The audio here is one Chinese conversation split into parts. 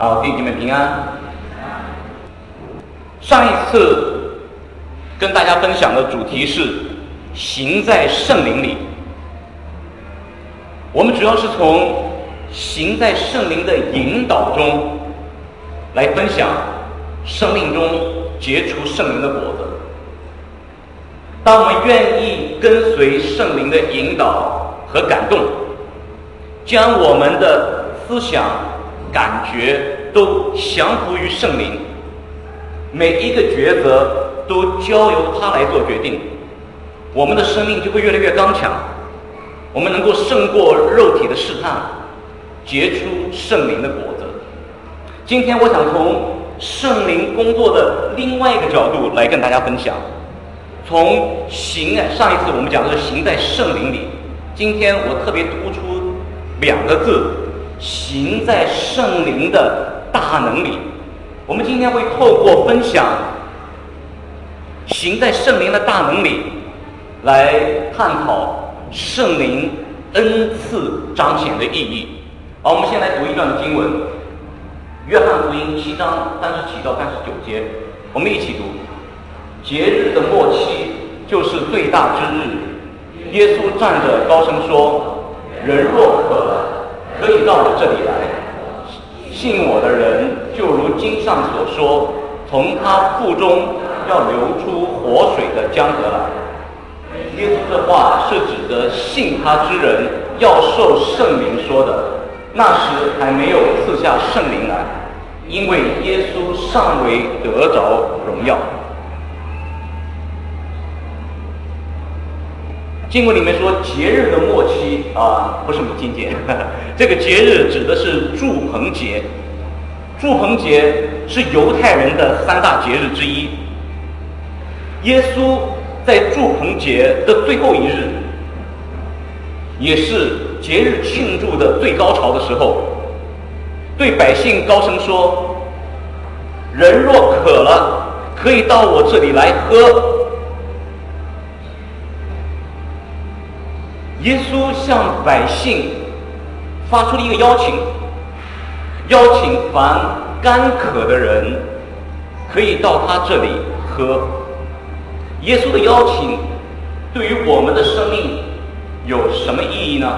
好，弟兄们平安。上一次跟大家分享的主题是行在圣灵里。我们主要是从行在圣灵的引导中来分享生命中结出圣灵的果子。当我们愿意跟随圣灵的引导和感动，将我们的思想感觉都降服于圣灵，每一个抉择都交由他来做决定，我们的生命就会越来越刚强，我们能够胜过肉体的试探，结出圣灵的果子。今天我想从圣灵工作的另外一个角度来跟大家分享，从上一次我们讲的是行在圣灵里，今天我特别突出两个字，行在圣灵的大能里。我们今天会透过分享行在圣灵的大能里来探讨圣灵恩赐彰显的意义。好，我们先来读一段经文，约翰福音7章37到39节，我们一起读。节日的末期，就是最大之日，耶稣站着高声说，人若渴了，可以到我这里来，信我的人就如经上所说，从他腹中要流出活水的江河来。耶稣这话是指着信他之人要受圣灵说的，那时还没有赐下圣灵来，因为耶稣尚未得着荣耀。经文里面说节日的末期不是母亲节，这个节日指的是住棚节。住棚节是犹太人的3大节日之一。耶稣在住棚节的最后一日，也是节日庆祝的最高潮的时候，对百姓高声说，人若渴了，可以到我这里来喝。耶稣向百姓发出了一个邀请，邀请凡干渴的人可以到他这里喝。耶稣的邀请对于我们的生命有什么意义呢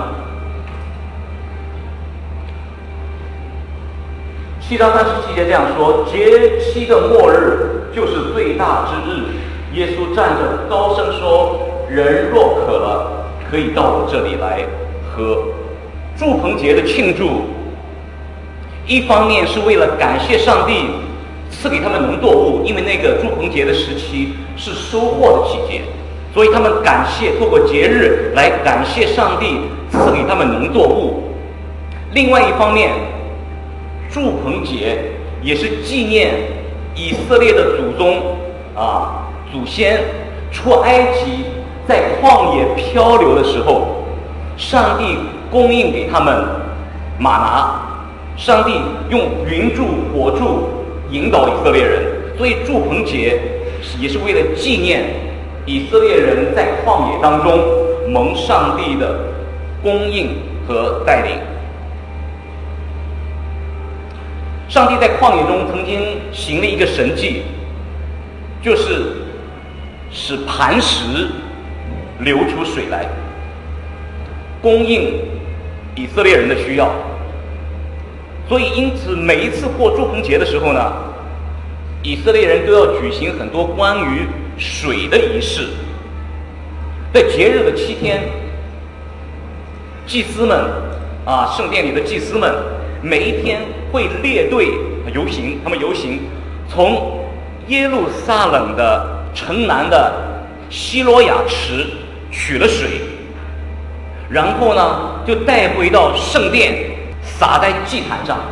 ？7章37节这样说，节期的末日就是最大之日，耶稣站着高声说，人若渴了，可以到我这里来喝。住棚节的庆祝，一方面是为了感谢上帝赐给他们农作物，因为那个住棚节的时期是收获的季节，所以他们透过节日来感谢上帝赐给他们农作物。另外一方面，住棚节也是纪念以色列的祖先出埃及在旷野漂流的时候，上帝供应给他们玛拿，上帝用云柱火柱引导以色列人，所以住棚节也是为了纪念以色列人在旷野当中蒙上帝的供应和带领。上帝在旷野中曾经行了一个神迹，就是使磐石流出水来，供应以色列人的需要。所以因此每一次过住棚节的时候呢，以色列人都要举行很多关于水的仪式。在节日的7天，祭司们圣殿里的祭司们每一天会列队游行，他们游行从耶路撒冷的城南的希罗亚池取了水，然后呢就带回到圣殿，洒在祭坛上。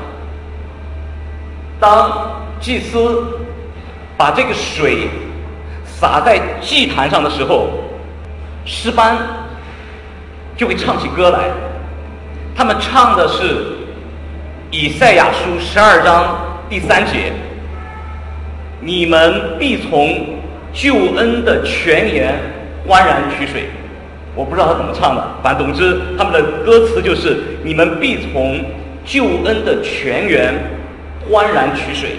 当祭司把这个水洒在祭坛上的时候，诗班就会唱起歌来。他们唱的是以赛亚书12章第3节，你们必从救恩的泉源欢然取水。我不知道他怎么唱的，反正总之他们的歌词就是你们必从救恩的泉源欢然取水。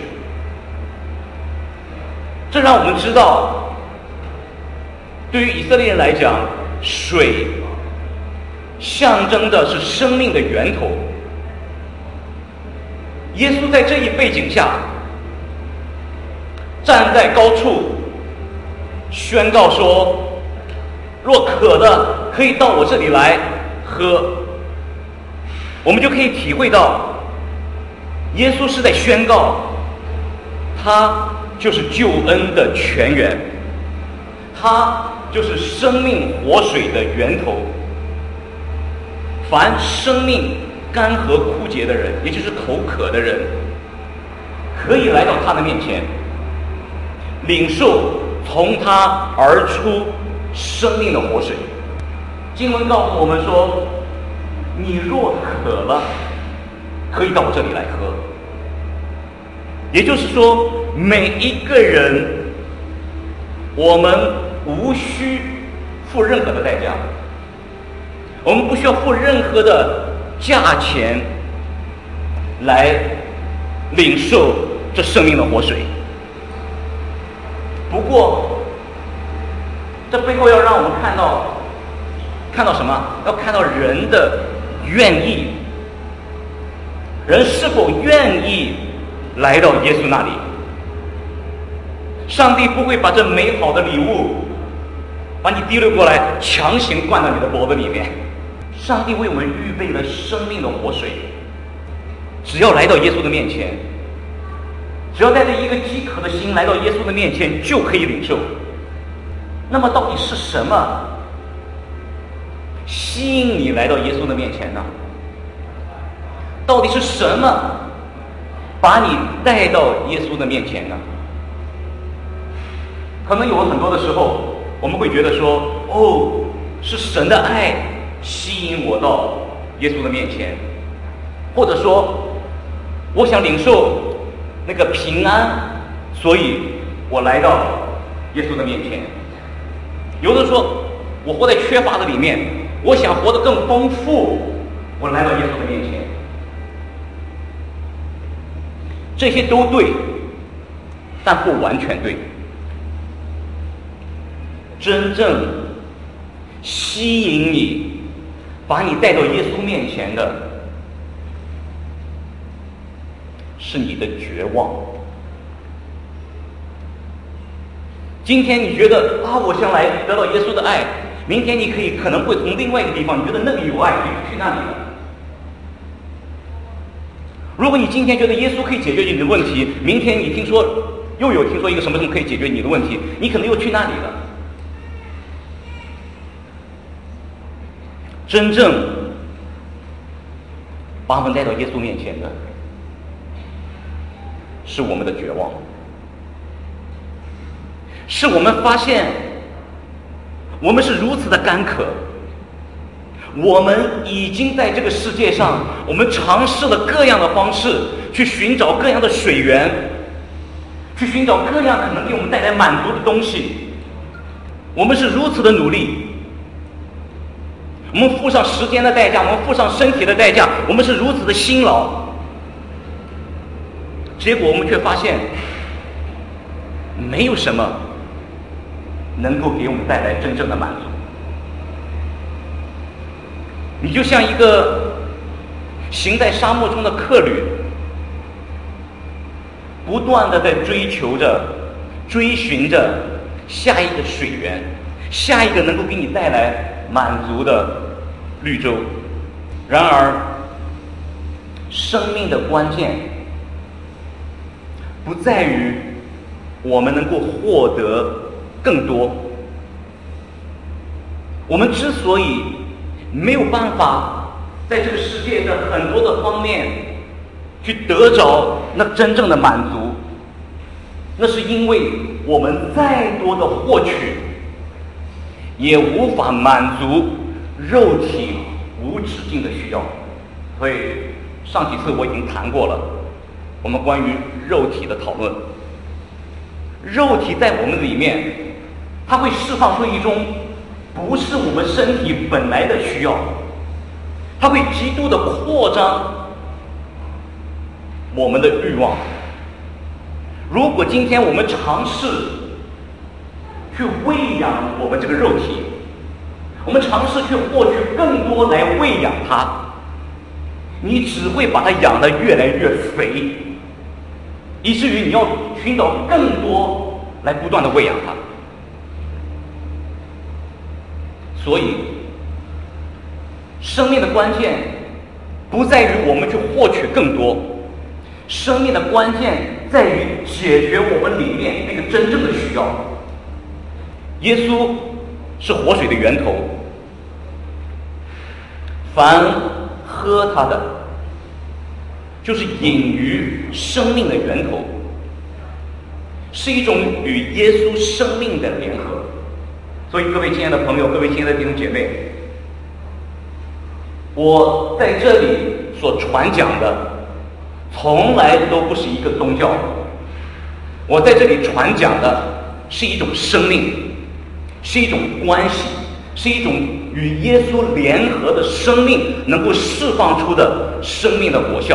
这让我们知道，对于以色列人来讲，水象征的是生命的源头。耶稣在这一背景下站在高处宣告说，若渴的可以到我这里来喝。我们就可以体会到，耶稣是在宣告他就是救恩的泉源，他就是生命活水的源头。凡生命干涸枯竭的人，也就是口渴的人，可以来到他的面前，领受从他而出生命的活水。经文告诉我们说，你若渴了，可以到我这里来喝。也就是说，每一个人，我们无需付任何的代价，我们不需要付任何的价钱来领受这生命的活水。不过，这背后要让我们看到什么？要看到人的愿意，人是否愿意来到耶稣那里。上帝不会把这美好的礼物把你提溜过来，强行灌到你的脖子里面。上帝为我们预备了生命的活水，只要来到耶稣的面前，只要带着一个饥渴的心来到耶稣的面前，就可以领受。那么到底是什么吸引你来到耶稣的面前呢？到底是什么把你带到耶稣的面前呢？可能有很多的时候，我们会觉得说，哦，是神的爱吸引我到耶稣的面前，或者说我想领受那个平安，所以我来到耶稣的面前。有的说，我活在缺乏的里面，我想活得更丰富，我来到耶稣的面前。这些都对，但不完全对。真正吸引你，把你带到耶稣面前的，是你的绝望。今天你觉得啊，我想来得到耶稣的爱，明天你可能会从另外一个地方，你觉得那里有爱，你就去那里了。如果你今天觉得耶稣可以解决你的问题，明天你听说一个什么可以解决你的问题，你可能又去那里了。真正把我们带到耶稣面前的，是我们的绝望，是我们发现我们是如此的干渴，我们已经在这个世界上，我们尝试了各样的方式去寻找各样的水源，去寻找各样可能给我们带来满足的东西，我们是如此的努力，我们付上时间的代价，我们付上身体的代价，我们是如此的辛劳，结果我们却发现没有什么能够给我们带来真正的满足。你就像一个行在沙漠中的客旅，不断的在追寻着下一个水源，下一个能够给你带来满足的绿洲。然而生命的关键不在于我们能够获得更多，我们之所以没有办法在这个世界的很多的方面去得着那真正的满足，那是因为我们再多的获取也无法满足肉体无止境的需要。所以上几次我已经谈过了我们关于肉体的讨论。肉体在我们里面，它会释放出一种不是我们身体本来的需要，它会极度的扩张， 我们的欲望。如果今天我们尝试去喂养我们这个肉体，我们尝试去获取更多来喂养它，你只会把它养得越来越肥，以至于你要寻找更多来不断的喂养它。所以生命的关键不在于我们去获取更多，生命的关键在于解决我们里面那个真正的需要。耶稣是活水的源头，凡喝他的就是饮于生命的源头，是一种与耶稣生命的联合。所以各位亲爱的朋友，各位亲爱的弟兄姐妹，我在这里所传讲的从来都不是一个宗教，我在这里传讲的是一种生命，是一种关系，是一种与耶稣联合的生命能够释放出的生命的果效。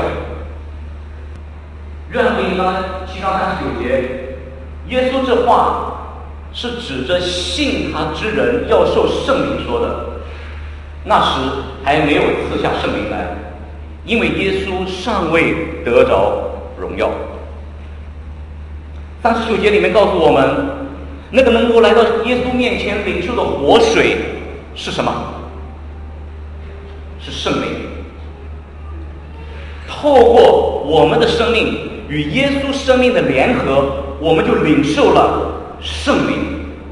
约翰福音7章39节，耶稣这话是指着信他之人要受圣灵说的。那时还没有赐下圣灵来，因为耶稣尚未得着荣耀。39节里面告诉我们，那个能够来到耶稣面前领受的活水是什么？是圣灵。透过我们的生命与耶稣生命的联合，我们就领受了圣灵。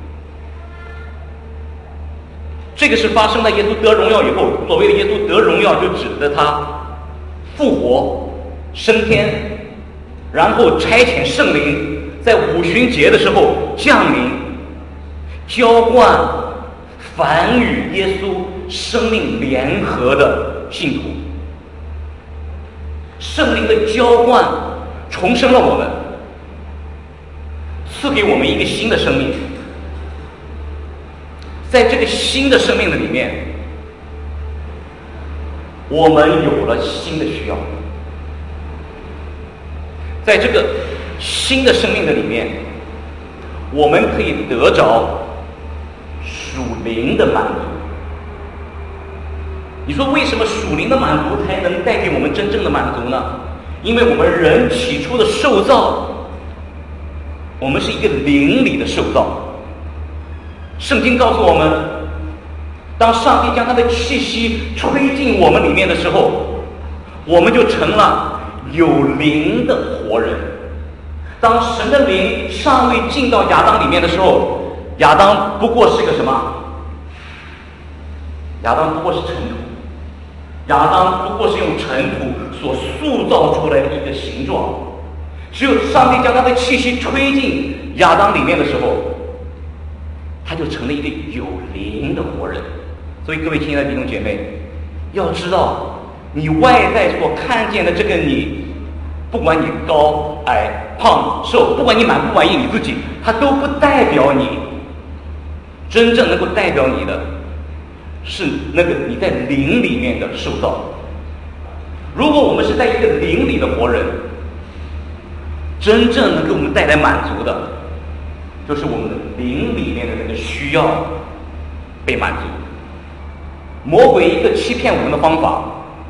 这个是发生在耶稣得荣耀以后。所谓的耶稣得荣耀，就指的他复活升天，然后差遣圣灵在五旬节的时候降临，浇灌凡与耶稣生命联合的信徒。圣灵的浇灌重生了我们，赐给我们一个新的生命。在这个新的生命的里面，我们有了新的需要。在这个新的生命的里面，我们可以得着属灵的满足。你说为什么属灵的满足才能带给我们真正的满足呢？因为我们人起初的受造，我们是一个灵里的受造。圣经告诉我们，当上帝将他的气息吹进我们里面的时候，我们就成了有灵的活人。当神的灵尚未进到亚当里面的时候，亚当不过是个什么？亚当不过是尘土，亚当不过是用尘土所塑造出来的一个形状。只有上帝将他的气息吹进亚当里面的时候，他就成了一个有灵的活人。所以各位亲爱的弟兄姐妹，要知道你外在所看见的这个你，不管你高矮胖瘦，不管你满不满意你自己，它都不代表你。真正能够代表你的是那个你在灵里面的受造。如果我们是在一个灵里的活人，真正能给我们带来满足的，就是我们的灵里面的那个需要被满足。魔鬼一个欺骗我们的方法，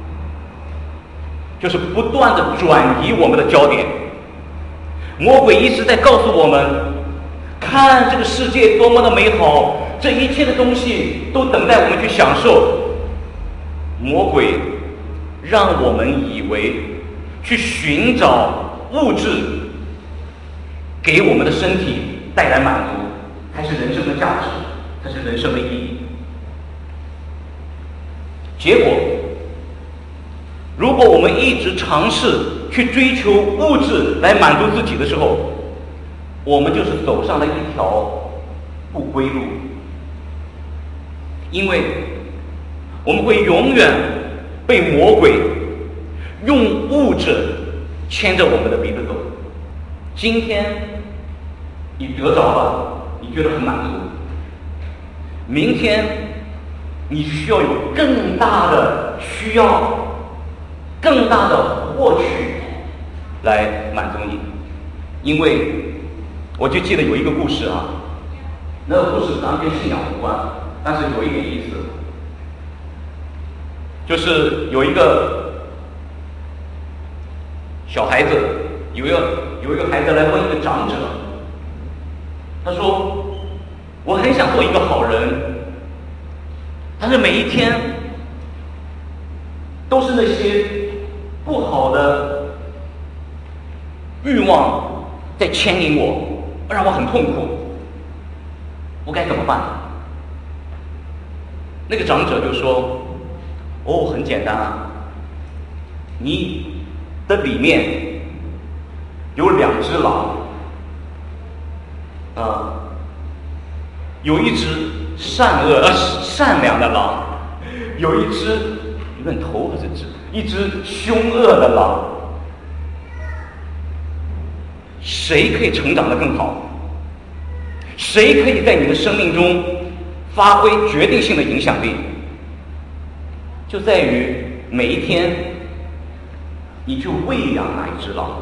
就是不断的转移我们的焦点。魔鬼一直在告诉我们，看这个世界多么的美好，这一切的东西都等待我们去享受。魔鬼让我们以为去寻找物质给我们的身体带来满足才是人生的价值，才是人生的意义。结果，如果我们一直尝试去追求物质来满足自己的时候，我们就是走上了一条不归路。因为我们会永远被魔鬼用物质牵着我们的鼻子走。今天你得着了，你觉得很满足，明天你需要有更大的需要，更大的获取， 来满足你。因为我就记得有一个故事啊，那个故事当然跟信仰无关，但是有一点意思，就是有一个小孩子，有一个孩子来问一个长者，他说：“我很想做一个好人，但是每一天都是那些不好的欲望在牵引我，让我很痛苦，我该怎么办？”那个长者就说：“哦，很简单啊，你的里面有2只狼啊，有一只善良的狼，有一只论头还是指一只凶恶的狼，谁可以成长得更好？谁可以在你的生命中发挥决定性的影响力？就在于每一天你去喂养哪一只狼。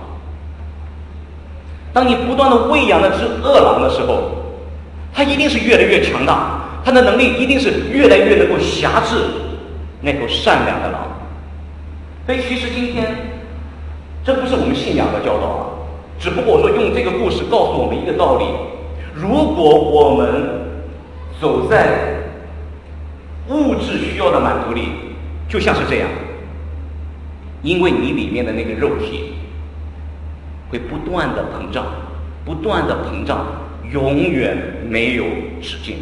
当你不断的喂养那只恶狼的时候，它一定是越来越强大，它的能力一定是越来越能够辖制那头善良的狼。所以其实今天这不是我们信仰的教导啊，只不过说用这个故事告诉我们一个道理：如果我们走在物质需要的满足里，就像是这样，因为你里面的那个肉体会不断的膨胀，不断的膨胀，永远没有止境。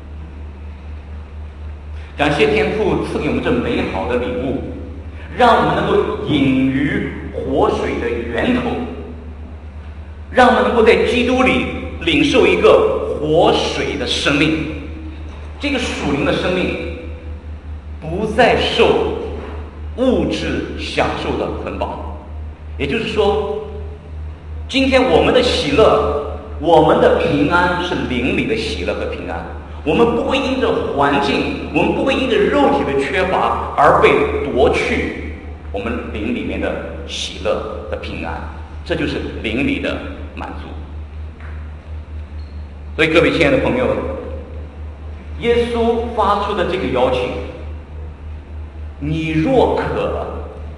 感谢天父赐给我们这美好的礼物，让我们能够饮于活水的源头，让我们能够在基督里领受一个活水的生命。这个属灵的生命不再受物质享受的捆绑，也就是说，今天我们的喜乐，我们的平安是灵里的喜乐和平安。我们不会因着环境，我们不会因着肉体的缺乏而被夺去我们灵里面的喜乐和平安，这就是灵里的满足。所以各位亲爱的朋友，耶稣发出的这个邀请，你若渴，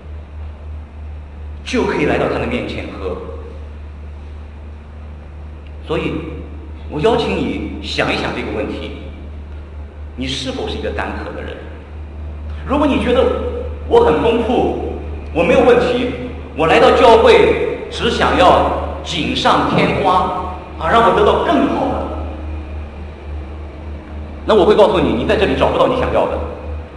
就可以来到他的面前喝。所以我邀请你想一想这个问题，你是否是一个干渴的人？如果你觉得我很丰富，我没有问题，我来到教会只想要锦上添花啊，让我得到更好的，那我会告诉你，你在这里找不到你想要的。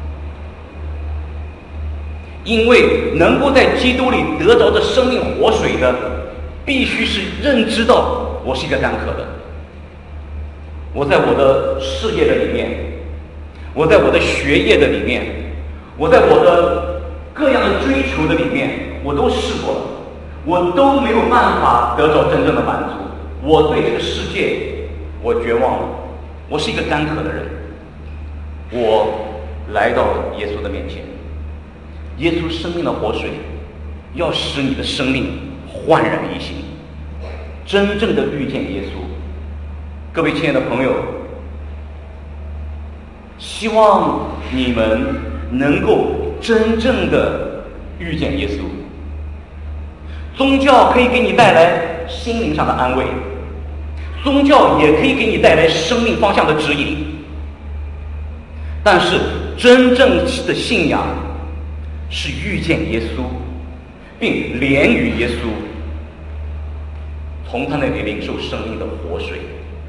因为能够在基督里得着这生命活水的，必须是认知到我是一个干渴的。我在我的事业的里面，我在我的学业的里面，我在我的各样的追求的里面，我都试过了，我都没有办法得着真正的满足。我对这个世界我绝望了，我是一个干渴的人。我来到耶稣的面前，耶稣生命的活水要使你的生命焕然一新，真正的遇见耶稣。各位亲爱的朋友，希望你们能够真正的遇见耶稣。宗教可以给你带来心灵上的安慰，宗教也可以给你带来生命方向的指引，但是真正的信仰是遇见耶稣，并连于耶稣，从他那里领受生命的活水，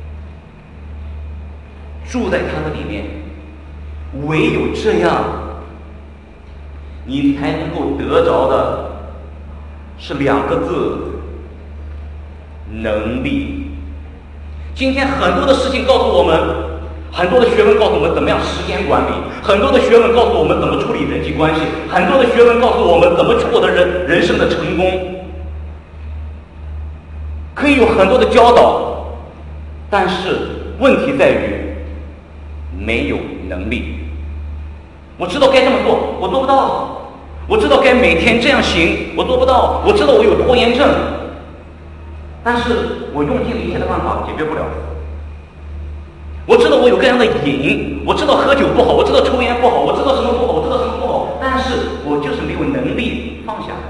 住在他的里面。唯有这样，你才能够得着的是2个字：能力。今天很多的事情告诉我们，很多的学问告诉我们怎么样时间管理，很多的学问告诉我们怎么处理人际关系，很多的学问告诉我们怎么获得人生的成功，可以有很多的教导，但是问题在于没有能力。我知道该这么做，我做不到， 我知道该每天这样行，我做不到。我知道我有拖延症，但是我用尽了一切的办法解决不了。我知道我有各样的瘾，我知道喝酒不好，我知道抽烟不好，我知道什么不好，我知道什么不好，但是我就是没有能力放下。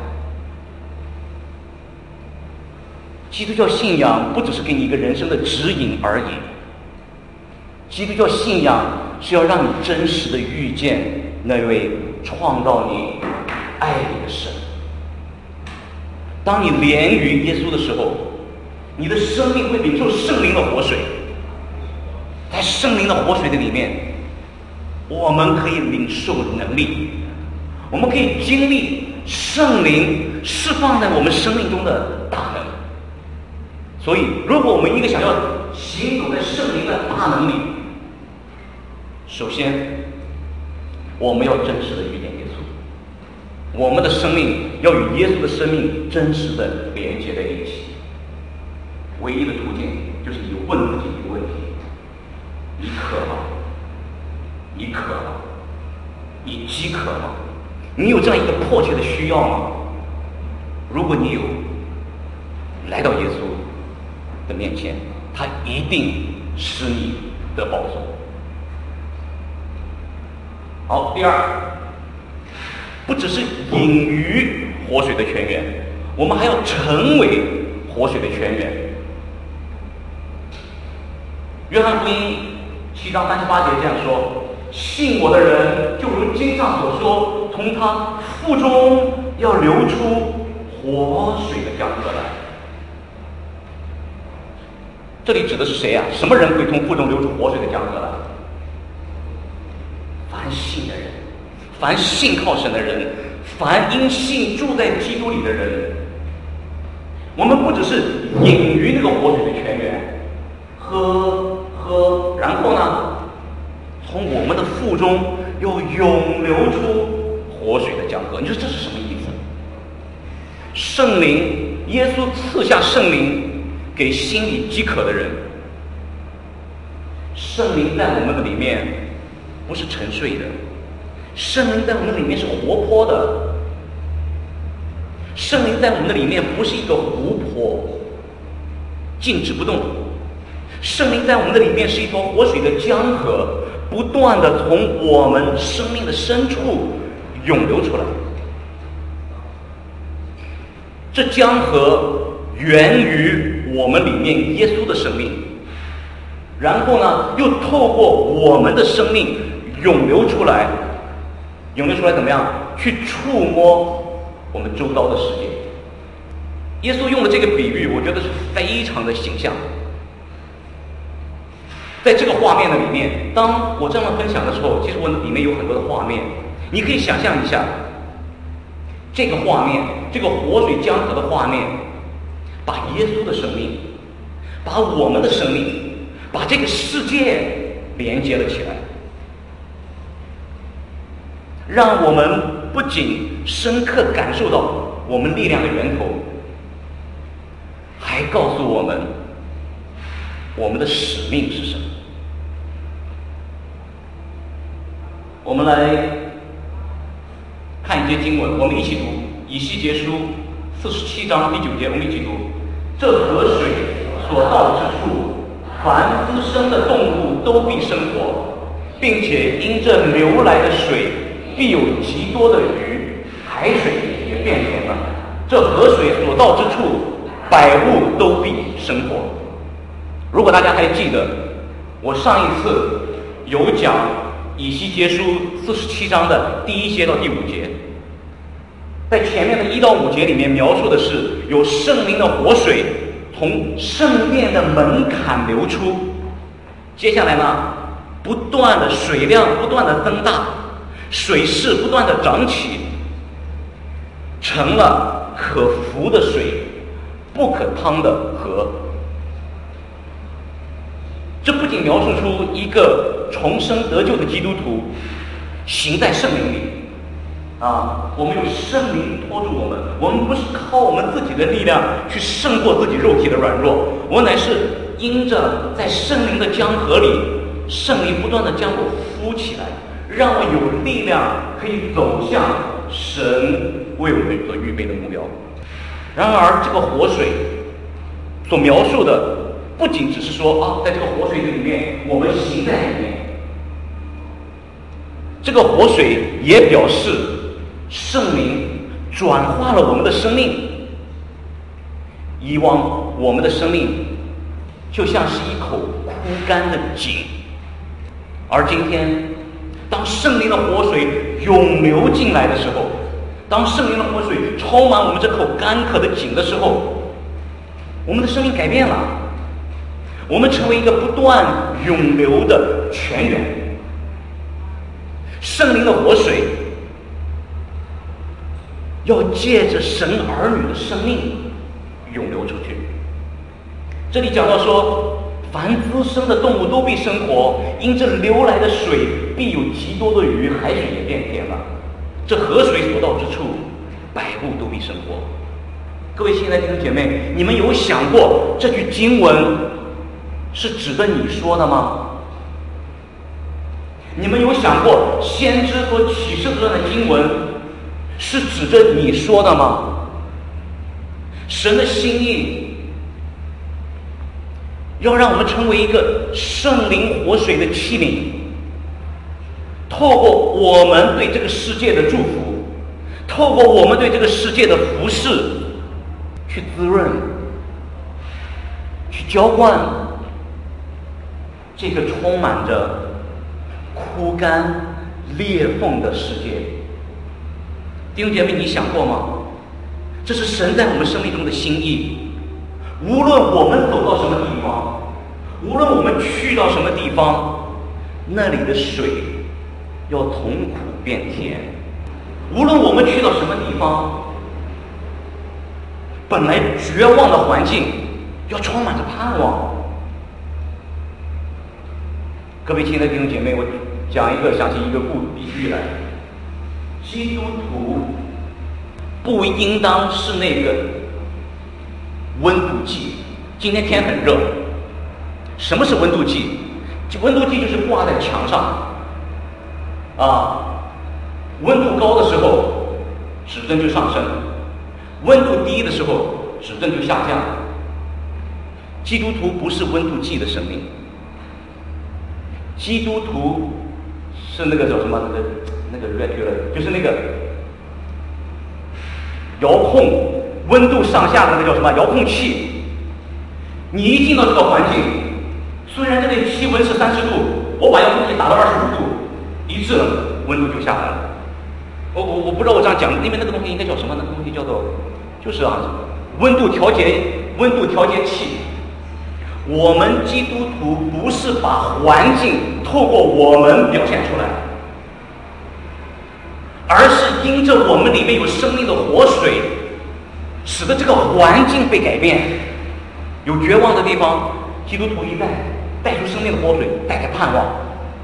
基督教信仰不只是给你一个人生的指引而已，基督教信仰是要让你真实的遇见那位创造你、爱你的神。当你连于耶稣的时候，你的生命会领受圣灵的活水。在圣灵的活水的里面，我们可以领受能力，我们可以经历圣灵释放在我们生命中的大能。所以如果我们一个想要行走在圣灵的大能里，首先我们要真实的遇见耶稣，我们的生命要与耶稣的生命真实的连接在一起。唯一的途径就是你问自己一个问题：你渴吗？你渴吗？你饥渴吗？你有这样一个迫切的需要吗？如果你有，来到耶稣的面前，他一定使你得保守。好，第二，不只是饮于活水的泉源，我们还要成为活水的泉源。约翰福音7章38节这样说：信我的人，就如经上所说，从他腹中要流出活水的江河来。这里指的是谁啊？什么人会从腹中流出活水的江河来？凡信的人，凡信靠神的人，凡因信住在基督里的人。我们不只是饮于那个活水的泉源，喝，然后呢，从我们的腹中又涌流出活水的江河。你说这是什么意思？圣灵，耶稣赐下圣灵给心里饥渴的人。圣灵在我们的里面不是沉睡的，圣灵在我们的里面是活泼的。圣灵在我们的里面不是一个湖泊，静止不动。圣灵在我们的里面是一条活水的江河，不断的从我们生命的深处涌流出来。这江河源于我们里面耶稣的生命，然后呢，又透过我们的生命涌流出来。涌流出来怎么样？去触摸我们周遭的世界。耶稣用的这个比喻，我觉得是非常的形象。在这个画面的里面，当我这样分享的时候，其实我里面有很多的画面，你可以想象一下这个画面，这个活水江河的画面，把耶稣的生命，把我们的生命，把这个世界连接了起来，让我们不仅深刻感受到我们力量的源头，还告诉我们我们的使命是什么。我们来看一节经文，我们一起读以西结书47章第9节，我们一起读：这河水所到之处，凡滋生的动物都必生活，并且因这流来的水必有极多的鱼，海水也变甜了。这河水所到之处，百物都必生活。如果大家还记得，我上一次有讲以西结书47章的第1节到第5节，在前面的1到5节里面描述的是有圣灵的活水从圣殿的门槛流出，接下来呢，不断的水量不断的增大，水势不断的涨起，成了可服的水，不可汤的河。这不仅描述出一个重生得救的基督徒行在圣灵里啊，我们有圣灵托住我们，我们不是靠我们自己的力量去胜过自己肉体的软弱，我乃是因着在圣灵的江河里，圣灵不断的将我扶起来，让我有力量可以走向神为我们所预备的目标。然而，这个活水所描述的，不仅只是说在这个活水里面，我们行在里面。这个活水也表示圣灵转化了我们的生命。以往我们的生命就像是一口枯干的井，而今天当圣灵的活水涌流进来的时候，当圣灵的活水充满我们这口干渴的井的时候，我们的生命改变了，我们成为一个不断涌流的泉源。圣灵的活水要借着神儿女的生命涌流出去。这里讲到说，凡滋生的动物都必生活，因这流来的水必有极多的鱼，海水也变甜了。这河水所到之处，百物都必生活。各位亲爱的弟兄姐妹，你们有想过这句经文是指的你说的吗？你们有想过先知所启示这段的经文是指着你说的吗？神的心意要让我们成为一个圣灵活水的器皿，透过我们对这个世界的祝福，透过我们对这个世界的服侍，去滋润，去浇灌这个充满着枯干裂缝的世界。弟兄姐妹，你想过吗？这是神在我们生命中的心意。无论我们走到什么地方，无论我们去到什么地方，那里的水要从苦变甜。无论我们去到什么地方，本来绝望的环境要充满着盼望。各位亲爱的弟兄姐妹，我想起一个比喻来。基督徒不应当是那个温度计。今天天很热，什么是温度计？温度计就是挂在墙上，温度高的时候指针就上升，温度低的时候指针就下降。基督徒不是温度计的生命，基督徒是那个叫什么那个 regular， 就是那个遥控温度上下的那个叫什么遥控器。你一进到这个环境，虽然这里气温是30度，我把遥控器打到25度，一致了，温度就下来了。我不知道我这样讲，因为那个东西应该叫什么？那个东西叫做就是温度调节器。我们基督徒不是把环境透过我们表现出来，而是因着我们里面有生命的活水，使得这个环境被改变。有绝望的地方，基督徒一带出生命的活水，带来盼望；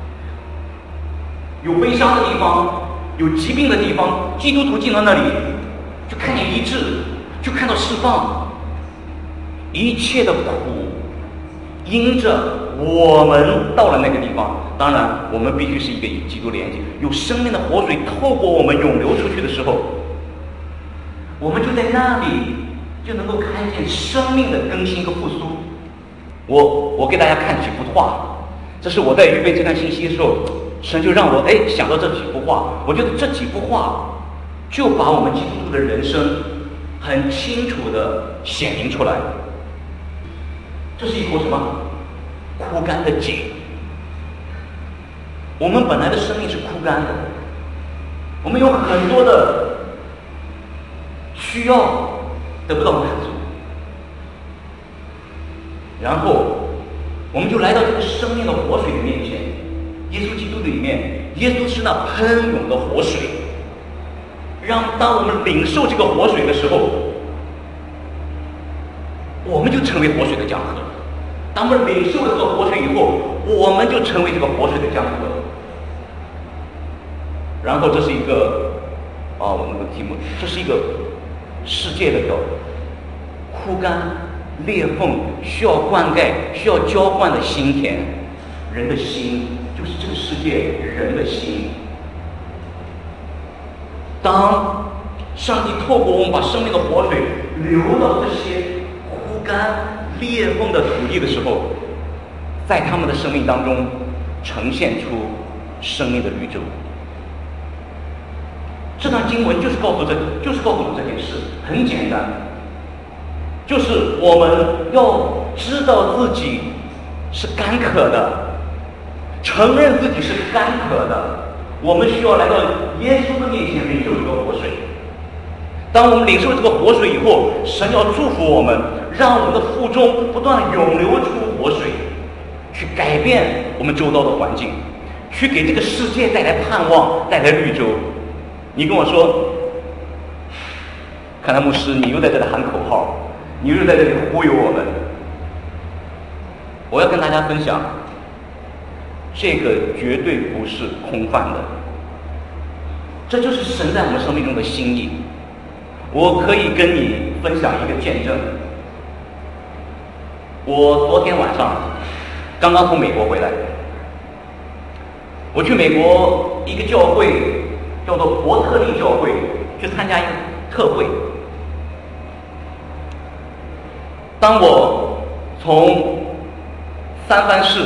有悲伤的地方，有疾病的地方，基督徒进到那里，就看见医治，就看到释放。一切的苦因着我们到了那个地方，当然我们必须是一个与基督连接，有生命的活水透过我们涌流出去的时候，我们就在那里就能够看见生命的更新和复苏。我给大家看几幅画，这是我在预备这段信息的时候，神就让我想到这几幅画。我觉得这几幅画就把我们基督徒的人生很清楚的显明出来。这是一口什么？枯干的井。我们本来的生命是枯干的，我们有很多的需要得不到满足，然后我们就来到这个生命的活水的面前。耶稣基督的里面，耶稣是那喷涌的活水，当我们领受这个活水的时候，我们就成为活水的江河。当我们领受了这个活水以后，我们就成为这个活水的江河。然后这是一个我们的题目，这是一个世界的枯干裂缝，需要灌溉、需要浇灌的心田。人的心就是这个世界人的心。 当上帝透过我们把生命的活水流到这些枯干裂缝的土地的时候，在他们的生命当中呈现出生命的绿洲。这段经文就是告诉我们这件事，很简单，就是我们要知道自己是干渴的，承认自己是干渴的，我们需要来到耶稣的面前领受这个活水。当我们领受这个活水以后，神要祝福我们，让我们的腹中不断涌流出活水，去改变我们周遭的环境，去给这个世界带来盼望，带来绿洲。你跟我说，看来牧师你又在这里喊口号，你又在这里忽悠我们。我要跟大家分享，这个绝对不是空泛的，这就是神在我们生命中的心意。我可以跟你分享一个见证。我昨天晚上刚刚从美国回来，我去美国一个教会叫做伯特利教会去参加一个特会。当我从三藩市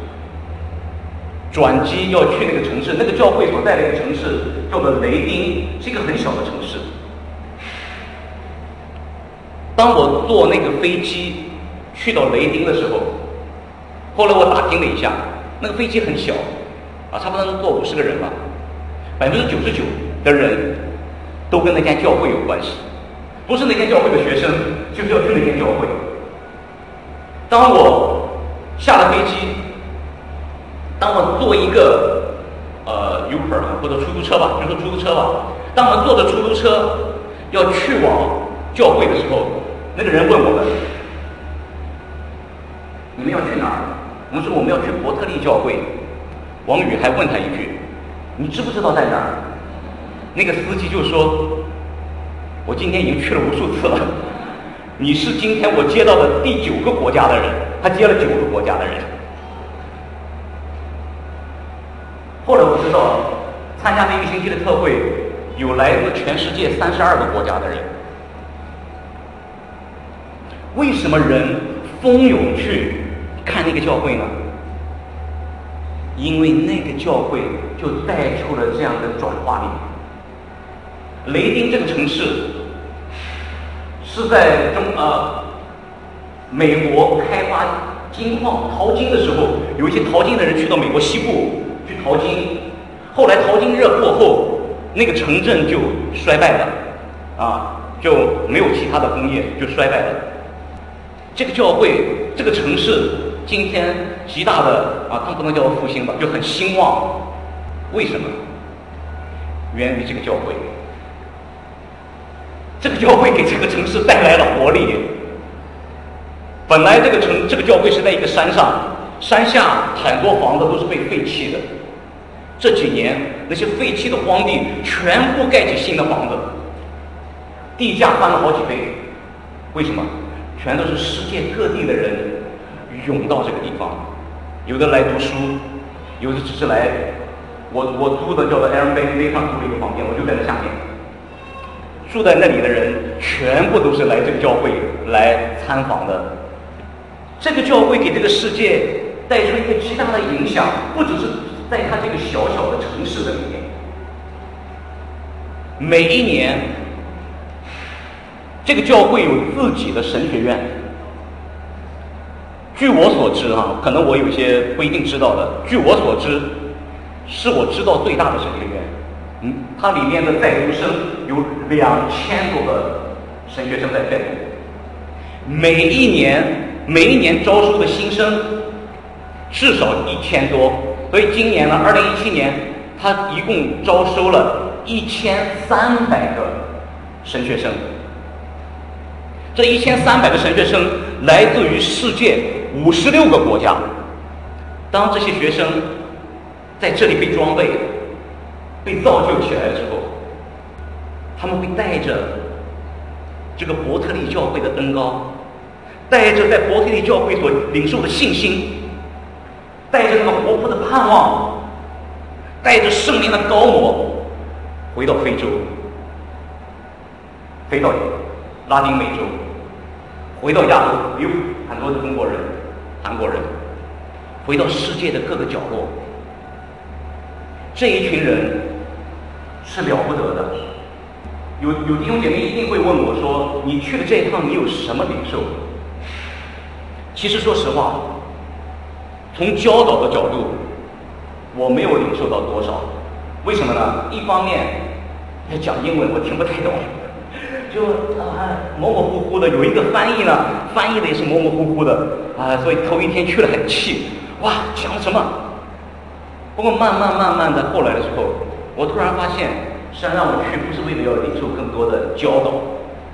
转机要去那个城市，那个教会所在的一个城市叫做雷丁，是一个很小的城市。当我坐那个飞机去到雷丁的时候，后来我打听了一下，那个飞机很小差不多能坐50个人吧，99%的人都跟那间教会有关系，不是那间教会的学生，就是要去那间教会。当我下了飞机，当我坐一个Uber 或者出租车吧，就说出租车吧，当我们坐着出租车要去往教会的时候，那个人问我们：“你们要去哪儿？”我们说我们要去伯特利教会。王宇还问他一句：“你知不知道在哪儿？”那个司机就说：“我今天已经去了无数次了。”你是今天我接到的第9个国家的人，他接了9个国家的人。后来我知道，参加那1个星期的特会，有来自全世界32个国家的人。为什么人蜂拥去看那个教会呢？因为那个教会就带出了这样的转化力。雷丁这个城市是在美国开发金矿淘金的时候，有一些淘金的人去到美国西部去淘金，后来淘金热过后，那个城镇就衰败了，就没有其他的工业，就衰败了。这个教会，这个城市今天极大的他们不能叫复兴吧，就很兴旺。为什么？源于这个教会。这个教会给这个城市带来了活力。本来这个教会是在一个山上，山下很多房子都是被废弃的。这几年那些废弃的荒地全部盖起新的房子，地价翻了好几倍。为什么？全都是世界各地的人涌到这个地方，有的来读书，有的只是来，我租的叫做 Airbnb 上租了一个房间，我就在那下面。住在那里的人全部都是来这个教会来参访的。这个教会给这个世界带出一个极大的影响，不只是在它这个小小的城市的里面。每一年这个教会有自己的神学院。据我所知可能我有些不一定知道的，据我所知是我知道最大的神学院。它里面的在读生有2000多个神学生在读，每一年招收的新生至少1000多，所以今年呢，2017年他一共招收了1300个神学生。这1300个神学生来自于世界56个国家。当这些学生在这里被装备、被造就起来之后，他们会带着这个伯特利教会的恩膏，带着在伯特利教会所领受的信心，带着那个活泼的盼望，带着圣灵的膏抹，回到非洲， 飞到拉丁美洲，回到亚洲，有很多的中国人、韩国人，回到世界的各个角落。这一群人是了不得的。有弟兄姐妹一定会问我说：“你去了这一趟，你有什么领受？”其实说实话，从教导的角度，我没有领受到多少。为什么呢？一方面，要讲英文我听不太懂，就模模糊糊的。有一个翻译呢，翻译的也是模模糊糊的所以头一天去了很气，哇，讲什么？不过慢慢的，后来的时候，我突然发现，神让我去不是为了要领受更多的教导，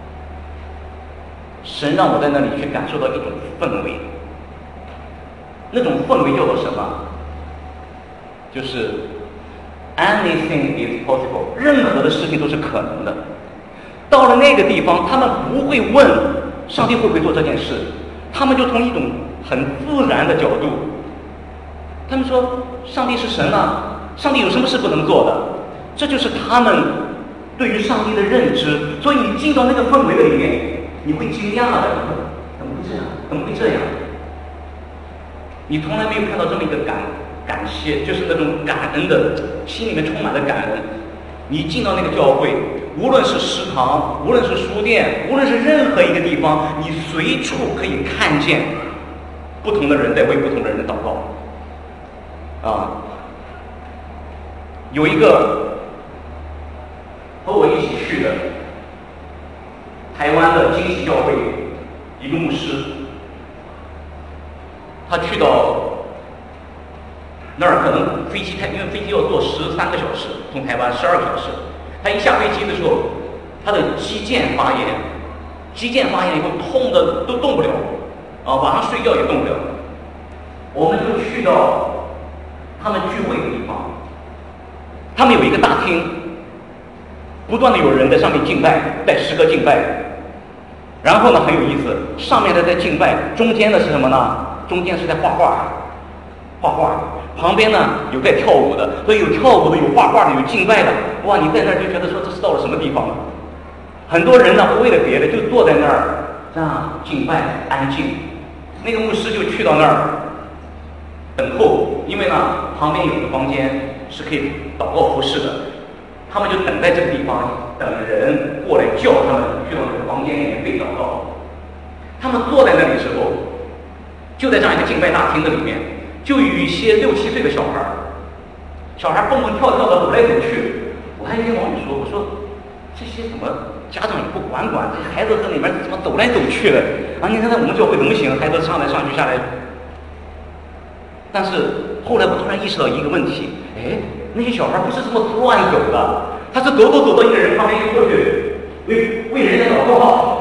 神让我在那里去感受到一种氛围。那种氛围叫做什么？就是 anything is possible， 任何的事情都是可能的。到了那个地方，他们不会问上帝会不会做这件事，他们就从一种很自然的角度，他们说上帝是神啊，上帝有什么事不能做的？这就是他们对于上帝的认知。所以你进到那个氛围的里面，你会惊讶的，怎么会这样？怎么会这样？你从来没有看到这么一个感谢，就是那种感恩的，心里面充满了感恩。你进到那个教会，无论是食堂，无论是书店，无论是任何一个地方，你随处可以看见不同的人在为不同的人祷告。有一个和我一起去的台湾的惊喜教会一个牧师，他去到那儿可能因为飞机要坐13个小时，从台湾12个小时。他一下飞机的时候，他的肌腱发炎以后痛的都动不了，晚上睡觉也动不了。我们就去到他们聚会的地方，他们有一个大厅，不断的有人在上面敬拜，带诗歌敬拜。然后呢，很有意思，上面的在敬拜，中间的是什么呢？中间是在画画，旁边呢有在跳舞的，所以有跳舞的，有画画的，有敬拜的。哇，你在那儿就觉得说这是到了什么地方了？很多人呢不为了别的，就坐在那儿这样敬拜，安静。那个牧师就去到那儿等候，因为呢旁边有个房间是可以祷告服侍的，他们就等在这个地方，等人过来叫他们去到那个房间里面被祷告。他们坐在那里的时候，就在这样一个敬拜大厅的里面，就有一些6、7岁的小孩蹦蹦跳跳的走来走去。我还跟王宇说，我说这些怎么家长也不管，这些孩子在里面怎么走来走去的你看在我们教会怎么行？孩子上来上去下来。但是后来我突然意识到一个问题，那些小孩不是这么乱走的，他是走到一个人旁边就过去为人家祷告。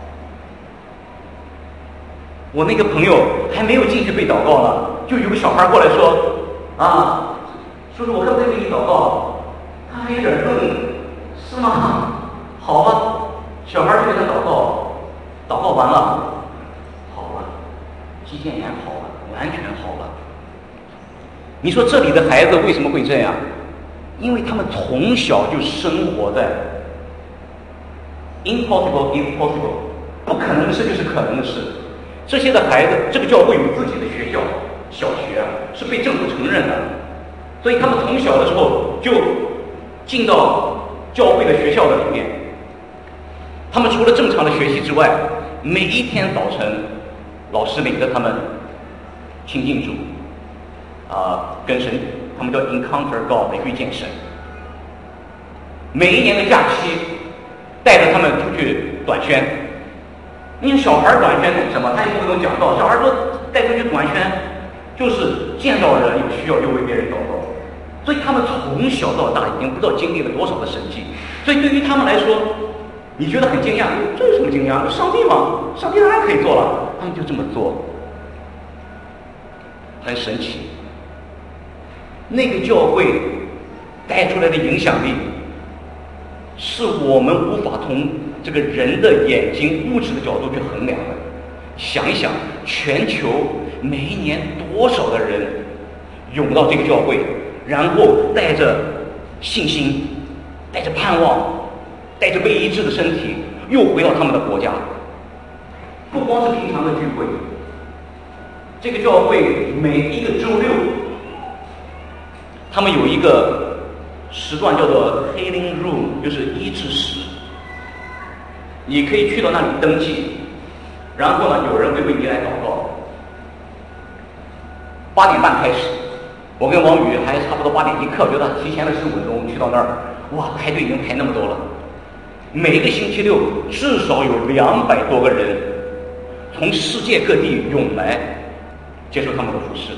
我那个朋友还没有进去被祷告呢，就有个小孩过来说叔叔，我可不可以为你祷告？他还有点愣，是吗？好吧，小孩就给他祷告完了，好了，肌腱炎好了，完全好了。你说这里的孩子为什么会这样？因为他们从小就生活在 impossible is possible， 不可能的事就是可能的事。这些的孩子，这个教会有自己的学校，小学是被政府承认的，所以他们从小的时候就进到教会的学校的里面。他们除了正常的学习之外，每一天早晨，老师领着他们亲近主，跟神，他们叫 encounter God， 遇见神。每一年的假期，带着他们出去短宣。因为小孩短宣懂什么？他也不会懂讲道。小孩说带出去短宣，就是见到人有需要就为别人祷告。所以他们从小到大已经不知道经历了多少的神迹。所以对于他们来说，你觉得很惊讶，这有什么惊讶？上帝嘛，上帝当然可以做了。他们就这么做，很神奇。那个教会带出来的影响力，是我们无法从这个人的眼睛、物质的角度去衡量的。想一想，全球每一年多少的人涌到这个教会，然后带着信心，带着盼望，带着被医治的身体， 又回到他们的国家。不光是平常的聚会，这个教会每一个周六，他们有一个时段叫做 Healing Room， 就是医治室。你可以去到那里登记，然后呢，有人会为你来祷告。8点半开始，我跟王宇还差不多8点一刻，觉得提前了15分钟去到那儿，哇，排队已经排那么多了。每个星期六至少有200多个人从世界各地涌来接受他们的服侍。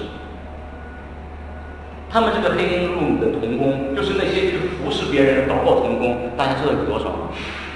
他们这个Healing Room的同工，就是那些去服侍别人的祷告同工，大家知道有多少吗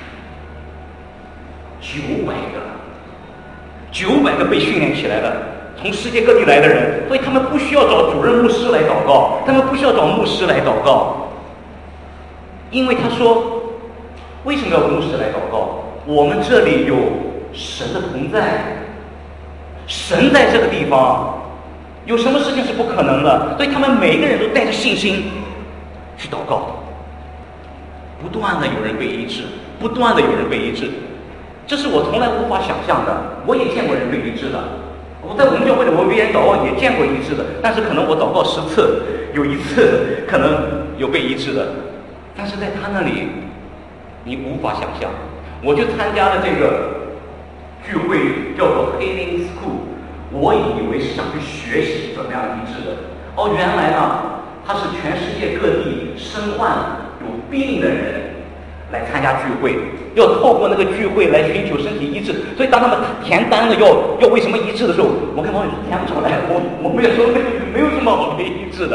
？900个被训练起来的，从世界各地来的人，所以他们不需要找主任牧师来祷告，他们不需要找牧师来祷告，因为他说，为什么要牧师来祷告？我们这里有神的同在，神在这个地方，有什么事情是不可能的？所以他们每一个人都带着信心去祷告，不断的有人被医治，不断的有人被医治。这是我从来无法想象的。我也见过人被医治的，我在我们教会里我为别人祷告也见过医治的，但是可能我祷告10次，有1次可能有被医治的，但是在他那里你无法想象。我就参加了这个聚会，叫做 Healing School， 我以为是想去学习怎么样医治的，原来呢，他是全世界各地身患有病的人来参加聚会，要透过那个聚会来寻求身体医治。所以当他们填单了要为什么医治的时候，我跟王宇说填不出来，我们也说没有什么好被医治的。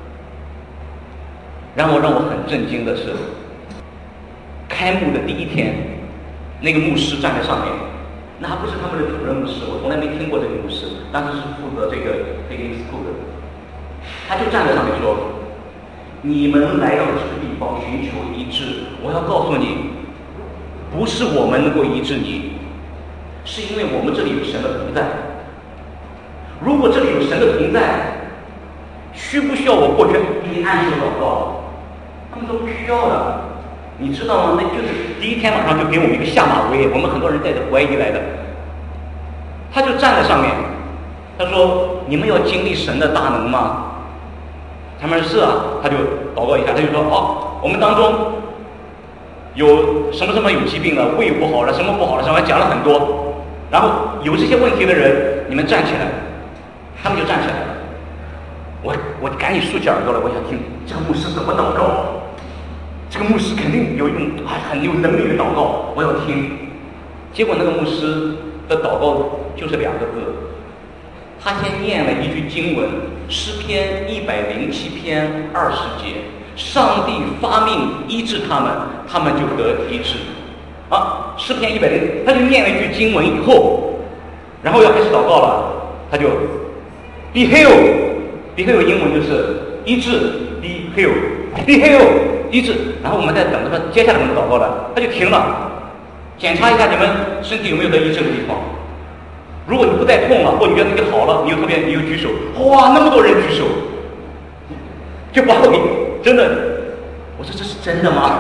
然后让我很震惊的是，开幕的第一天，那个牧师站在上面，那还不是他们的主任牧师，我从来没听过这个牧师，当时是负责这个 Healing School 的，他就站在上面说，你们来到这个地方寻求医治，我要告诉你，不是我们能够医治你，是因为我们这里有神的同在。如果这里有神的同在，需不需要我过去给你按手祷告？他们说不需要的。你知道吗？那就是第一天晚上就给我们一个下马威，我们很多人带着怀疑来的。他就站在上面，他说：“你们要经历神的大能吗？”他们说是啊，他就祷告一下，他就说：“好，我们当中有什么什么有疾病的，胃不好了，什么不好了，什么讲了很多。然后有这些问题的人，你们站起来。”他们就站起来了。我赶紧竖起耳朵来，我想听这个牧师怎么祷告。这个牧师肯定有一种很有能力的祷告，我要听。结果那个牧师的祷告就是2个字，他先念了一句经文，诗篇107篇20节，上帝发命医治他们，他们就得医治。诗篇100，他就念了一句经文以后，然后要开始祷告了，他就 be healed，be healed 英文就是医治 ，be healed，be healed 医治。然后我们在等着他接下来怎么祷告了，他就停了，检查一下你们身体有没有得医治的地方。如果你不再痛了，或你觉得你好了，你又举手，哇，那么多人举手，就把我给真的，我说这是真的吗？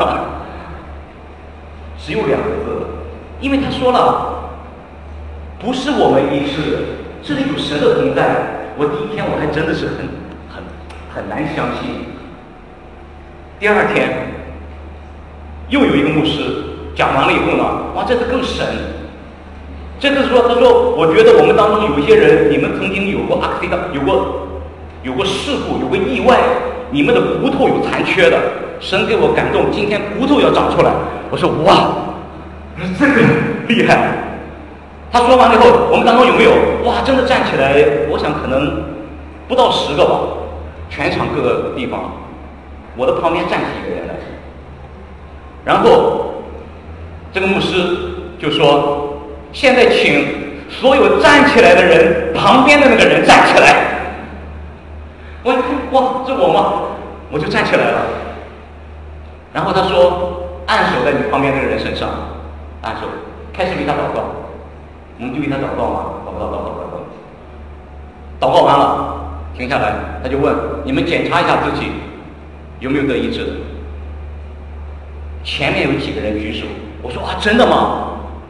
只有2个字，因为他说了，不是我们医治，这里有神的同在。我第一天我还真的是很难相信。第2天又有一个牧师讲完了以后呢，哇，这次更神。这次说，他说，我觉得我们当中有一些人，你们曾经有过accident，有过事故，有过意外，你们的骨头有残缺的，神给我感动，今天骨头要长出来。我说哇，这个厉害。他说完了以后，我们当中有没有哇，真的站起来？我想可能不到10个吧，全场各个地方，我的旁边站起一个人来。然后这个牧师就说，现在请所有站起来的人旁边的那个人站起来。我一看，哇，这我吗？我就站起来了。然后他说，按手在你旁边那个人身上，按手，开始为他祷告。我们就为他祷告嘛，祷告完了，停下来，他就问你们检查一下自己有没有得医治。前面有几个人举手，我说啊，真的吗？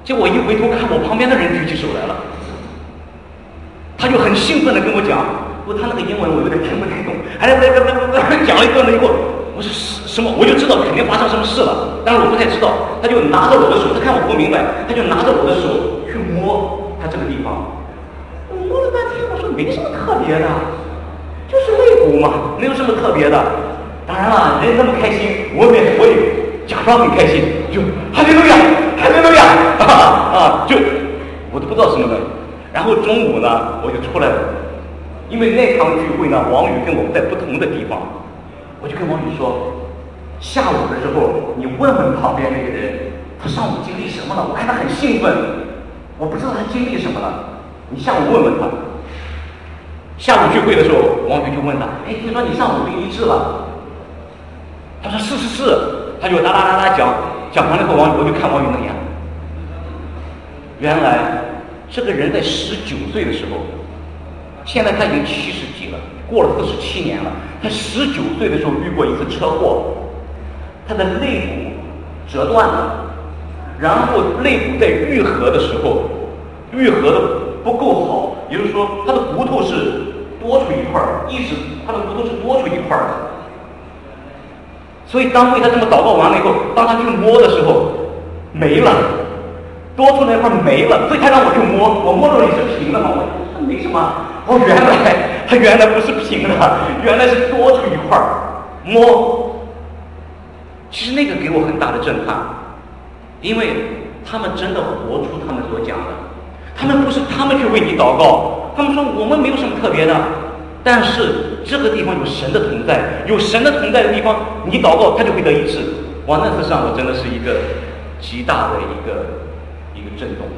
结果我一回头看，我旁边的人举起手来了，他就很兴奋地跟我讲，他那个英文我有点听不太懂，讲了一段了以后，我说什么，我就知道肯定发生什么事了，但是我不太知道。他就拿着我的手，他看我不明白，他就拿着我的手去摸他这个地方。我摸了半天，我说没什么特别的，就是肋骨嘛，没有什么特别的。当然了，人那么开心，我也假装很开心，就哈利路亚，哈利路亚就我都不知道什么的。然后中午呢，我就出来了，因为那堂聚会呢，王宇跟我在不同的地方，我就跟王宇说，下午的时候你问问旁边那个人，他上午经历什么了？我看他很兴奋，我不知道他经历什么了，你下午问问他。下午聚会的时候，王宇就问他，听说你上午被医治了？他说是，他就啦讲完了以后，我就看王宇那眼，原来这个人在19岁的时候，现在他已经70几了，过了47年了。他19岁的时候遇过一次车祸，他的肋骨折断了，然后肋骨在愈合的时候，愈合的不够好，也就是说他的骨头是多出一块，他的骨头是多出一块的。所以当为他这么祷告完了以后，当他去摸的时候，没了，多出那块没了，所以他让我去摸，我摸着你是平的嘛，我说没什么。原来不是平的，原来是多出一块摸。其实那个给我很大的震撼，因为他们真的活出他们所讲的，他们不是他们去为你祷告，他们说我们没有什么特别的，但是这个地方有神的同在，有神的同在的地方，你祷告他就会得医治。哇，那次让我真的是一个极大的一个震动。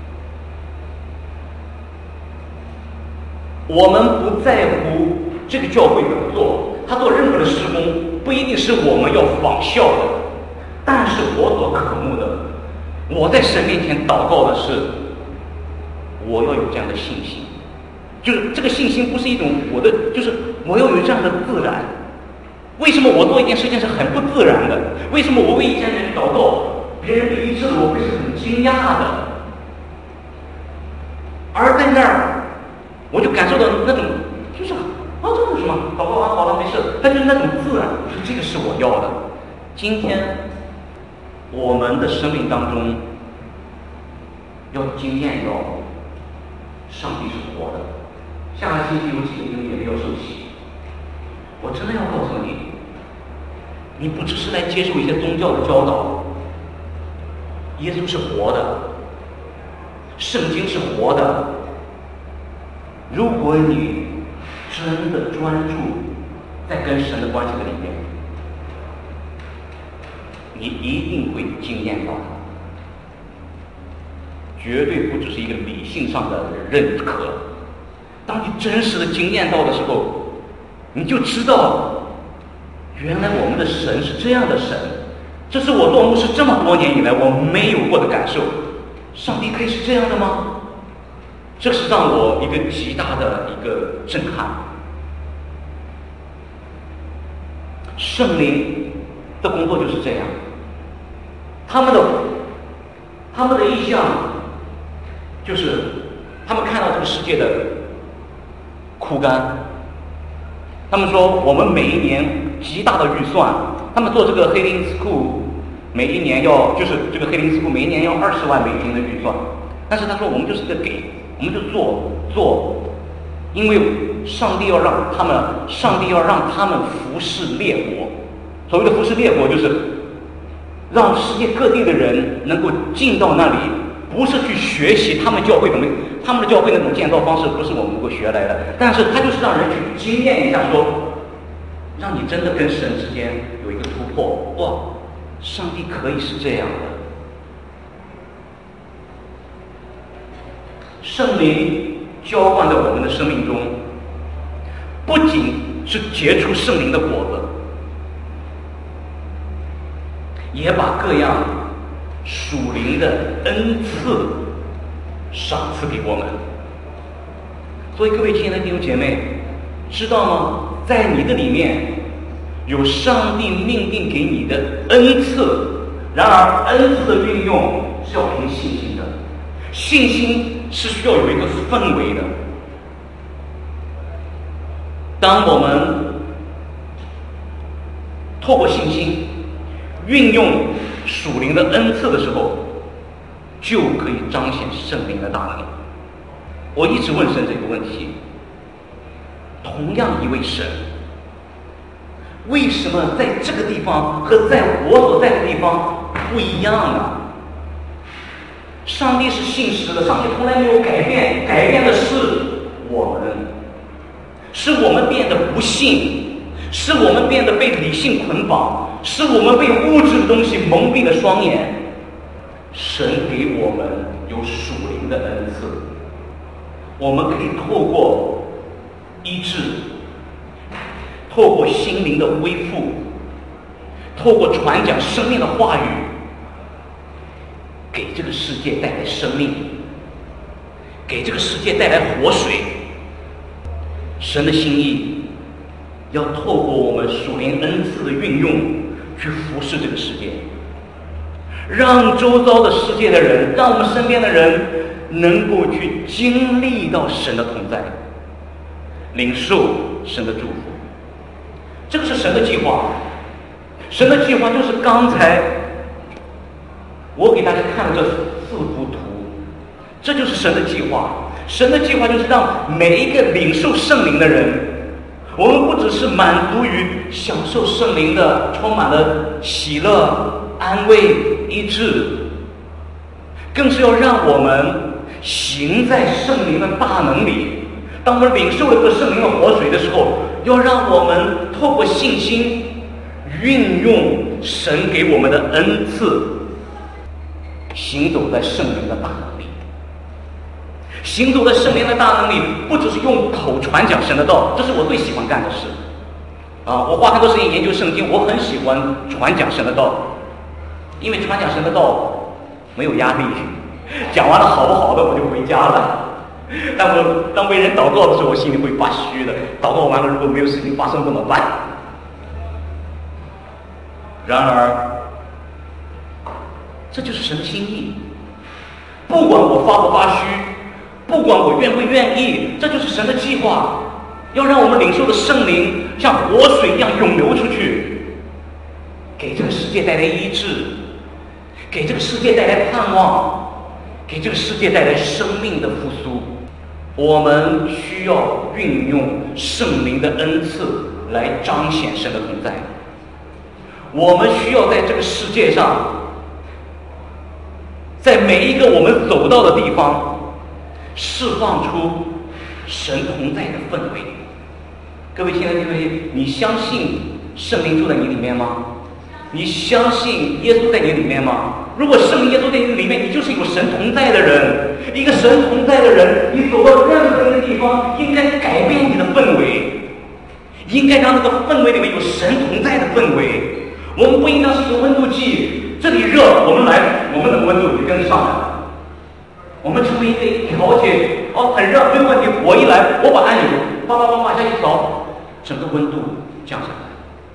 我们不在乎这个教会怎么做，他做任何的施工不一定是我们要仿效的，但是我所渴慕的，我在神面前祷告的是，我要有这样的信心，就是这个信心不是一种就是我要有这样的自然。为什么我做一件事情是很不自然的？为什么我为一件人祷告，别人被医治了，我会是很惊讶的？而在那儿，我就感受到那种，就是这有什么？祷告完好了，没事。但就是那种自然，我说这个是我要的。今天我们的生命当中要经验到上帝是活的。下个星期有几个弟兄姐妹要受洗，我真的要告诉你，你不只是来接受一些宗教的教导，耶稣是活的，圣经是活的。如果你真的专注在跟神的关系的里面，你一定会经验到它，绝对不只是一个理性上的认可。当你真实的经验到的时候，你就知道原来我们的神是这样的神，这是我做牧师这么多年以来我没有过的感受。上帝可以是这样的吗？这是让我一个极大的一个震撼。圣灵的工作就是这样，他们的意向就是他们看到这个世界的枯干。他们说我们每一年极大的预算，他们做这个Healing School，每一年就是这个Healing School每一年要20万美金的预算，但是他说我们就是给，我们就做，因为上帝要让他们服侍列国。所谓的服侍列国，就是让世界各地的人能够进到那里，不是去学习他们教会他们的教会那种建造方式不是我们能够学来的，但是他就是让人去经验一下，说让你真的跟神之间有一个突破。哇，上帝可以是这样的。圣灵浇灌在我们的生命中，不仅是结出圣灵的果子，也把各样属灵的恩赐赏赐给我们。所以各位亲爱的弟兄姐妹，知道吗？在你的里面有上帝命定给你的恩赐，然而恩赐的运用是要凭信心的。 信心是需要有一个氛围的。当我们透过信心运用属灵的恩赐的时候，就可以彰显圣灵的大能。我一直问神这个问题，同样一位神，为什么在这个地方和在我所在的地方不一样呢？上帝是信实的，上帝从来没有改变，改变的是我们，是我们变得不信，是我们变得被理性捆绑，是我们被物质的东西蒙蔽了双眼。神给我们有属灵的恩赐，我们可以透过医治，透过心灵的恢复，透过传讲生命的话语，给这个世界带来生命，给这个世界带来活水。神的心意要透过我们属灵恩赐的运用去服侍这个世界，让周遭的世界的人，让我们身边的人能够去经历到神的同在，领受神的祝福。这个是神的计划。神的计划就是刚才我给大家看了这四幅图，这就是神的计划。神的计划就是让每一个领受圣灵的人，我们不只是满足于享受圣灵的充满了喜乐、安慰、医治，更是要让我们行在圣灵的大能里。当我们领受了这个圣灵的活水的时候，要让我们透过信心运用神给我们的恩赐，行走在圣灵的大能力。行走在圣灵的大能力，不只是用口传讲神的道，这是我最喜欢干的事我花很多时间研究圣经，我很喜欢传讲神的道，因为传讲神的道没有压力，讲完了好不好的我就回家了。当为人祷告的时候，我心里会发虚的，祷告完了如果没有事情发生怎么办？然而这就是神的心意，不管我发不发虚，不管我愿不愿意，这就是神的计划，要让我们领受的圣灵像活水一样涌流出去，给这个世界带来医治，给这个世界带来盼望，给这个世界带来生命的复苏。我们需要运用圣灵的恩赐来彰显神的同在。我们需要在这个世界上，在每一个我们走到的地方，释放出神同在的氛围。各位亲爱的弟兄，你相信圣灵住在你里面吗？你相信耶稣在你里面吗？如果圣灵耶稣在你里面，你就是有神同在的人。一个神同在的人，你走到任何一个地方，应该改变你的氛围，应该让那个氛围里面有神同在的氛围。我们不应当是一个温度计，这里热，我们来，我们的温度就跟上来了。我们成为一个调节，很热，没有问题，我一来，我把按钮往下一调，整个温度降下来。